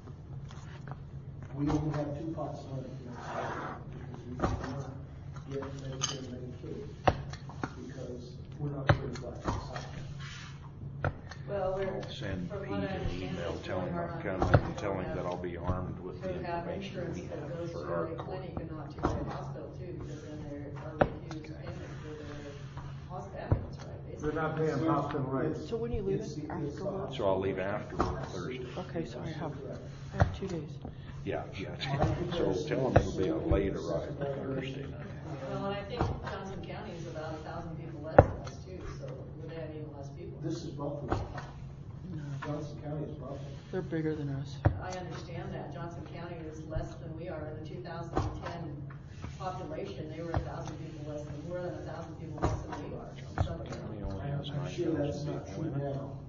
We only have two parts of Medicare because we do not get Medicare and Medicaid because we're not critical access hospital. Well, we're. I'll send from Pete what I an understand, email it's telling really him I'm hard on coming people and tell him who that I'll be armed with the who have information insurance we that have goes for to our a court. clinic and not to a hospital too, because then they're refused payment for their hospital ambulance, right? They're Basically. not paying hospital rates. So when are you leaving? After work? So I'll leave after work Thursday. Okay, so I have 2 days. Yeah. So tell them it'll be a late arrival Thursday night. Well, and I think Johnson County is about 1,000 people less than us too, so would they have even less people? This is Buffalo. Johnson County is Buffalo. They're bigger than us. I understand that. Johnson County is less than we are. In the 2010 population, they were 1,000 people less than, more than 1,000 people less than we are. Suffolk County. He only has I'm sure that's 9,000 not people true in it. now.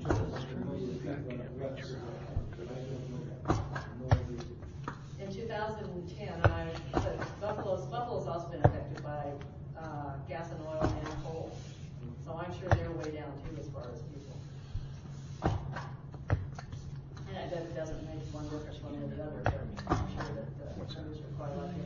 In 2010, but Buffalo's also been affected by gas and oil and coal. So I'm sure they're way down too as far as people. And it doesn't make one workers one or the other, but I'm sure that the numbers are quite a lot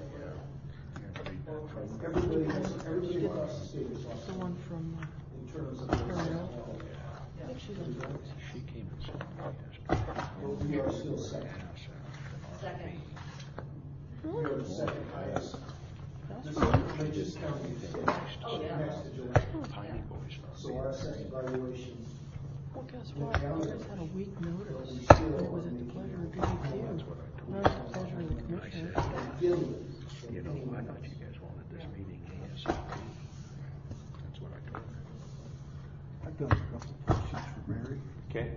Everybody across the state is lost The one from in terms of. Paradise. I think she's on She came and saw me yesterday. We are still second. Second. We are the second highest. That's This right. is just county. Oh, yeah. Next to Gillette. Tiny boys. So our assessed valuation, Well, guess what? You guys had a week notice. we still. It was at the pleasure of DEQ, not at the pleasure of the commissioner. Billions. You know, I thought you guys wanted this meeting ASAP. That's what I told her. I've got a couple of questions for Mary. Okay.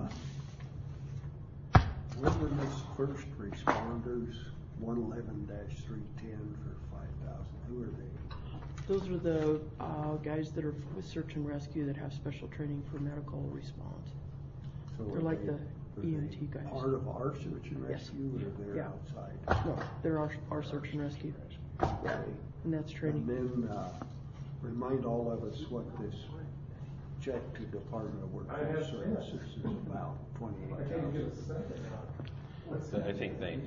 When were these first responders, 111-310 for 5,000? Who are they? Those are the guys that are with search and rescue that have special training for medical response. So They're are like they- the are they EMT guys. Part of our search and Yes. rescue, or they're Yeah. outside? No, they're our search and rescue, Okay. and that's And training. then, remind all of us what this check to Department of Workforce Services is about, 28,000. I think they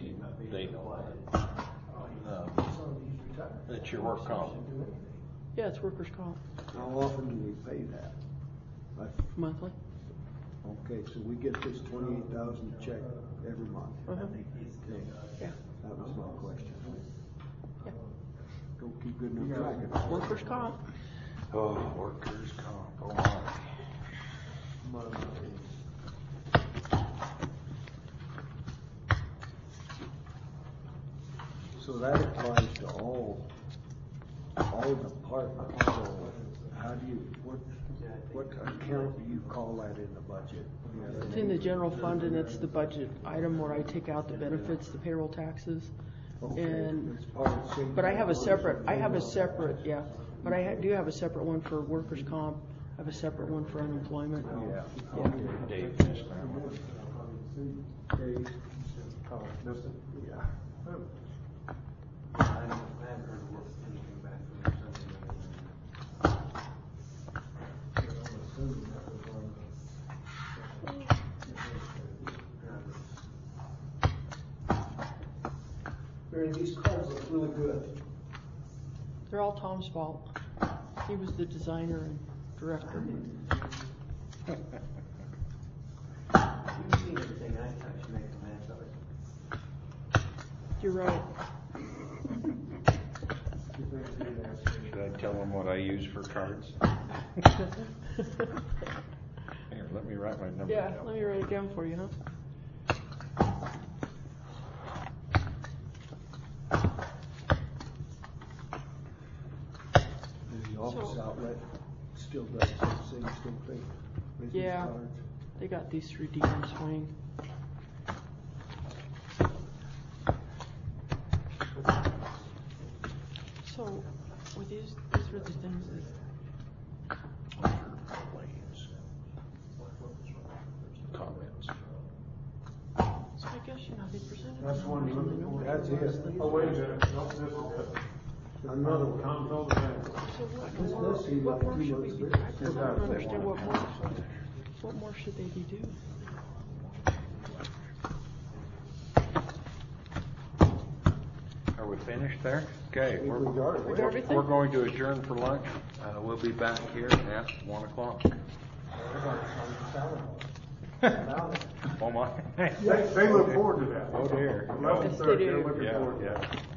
it's your work comp. Yeah, it's workers' comp, How often do we pay that? monthly. Okay, so we get this 28,000 check every month? Uh-huh. Okay, Yeah, that was my question. yeah. Don't keep good enough track of it. Workers' comp. Oh, workers comp. Oh my. So that applies to all departments, so how do you, what account do you call that in the budget? It's in the general fund, and it's the budget item where I take out the benefits, the payroll taxes. Okay, And, it's part of the same. but I have a separate, yeah, but I do have a separate one for workers' comp. I have a separate one for unemployment. Yeah. Dave. Okay. Yeah. Mary, these cards look really good. They're all Tom's fault. He was the designer and director. You see everything I touch, make a mess of it. You're right. Should I tell them what I use for cards? Here, let me write my number Yeah, down. let me write it down for you, huh? The office outlet still does the same thing? Business Yeah. cards? They got these 3D in swing. So, were these were the things that, Complaints. Comments. so I guess, they presented. That's the one you're looking for. That's it. Oh, wait a minute, no, this is it. Another one. Tom told me that. So This what more, does seem what like more too should we much be, space. I don't understand what more should they be doing? Are we finished there? Okay, We got it. everything? we're going to adjourn for lunch. We'll be back here at 1 o'clock. Oh my. They look forward to that. Oh dear. 11:30, Yes, they they're do. looking Yeah, forward to yeah. that.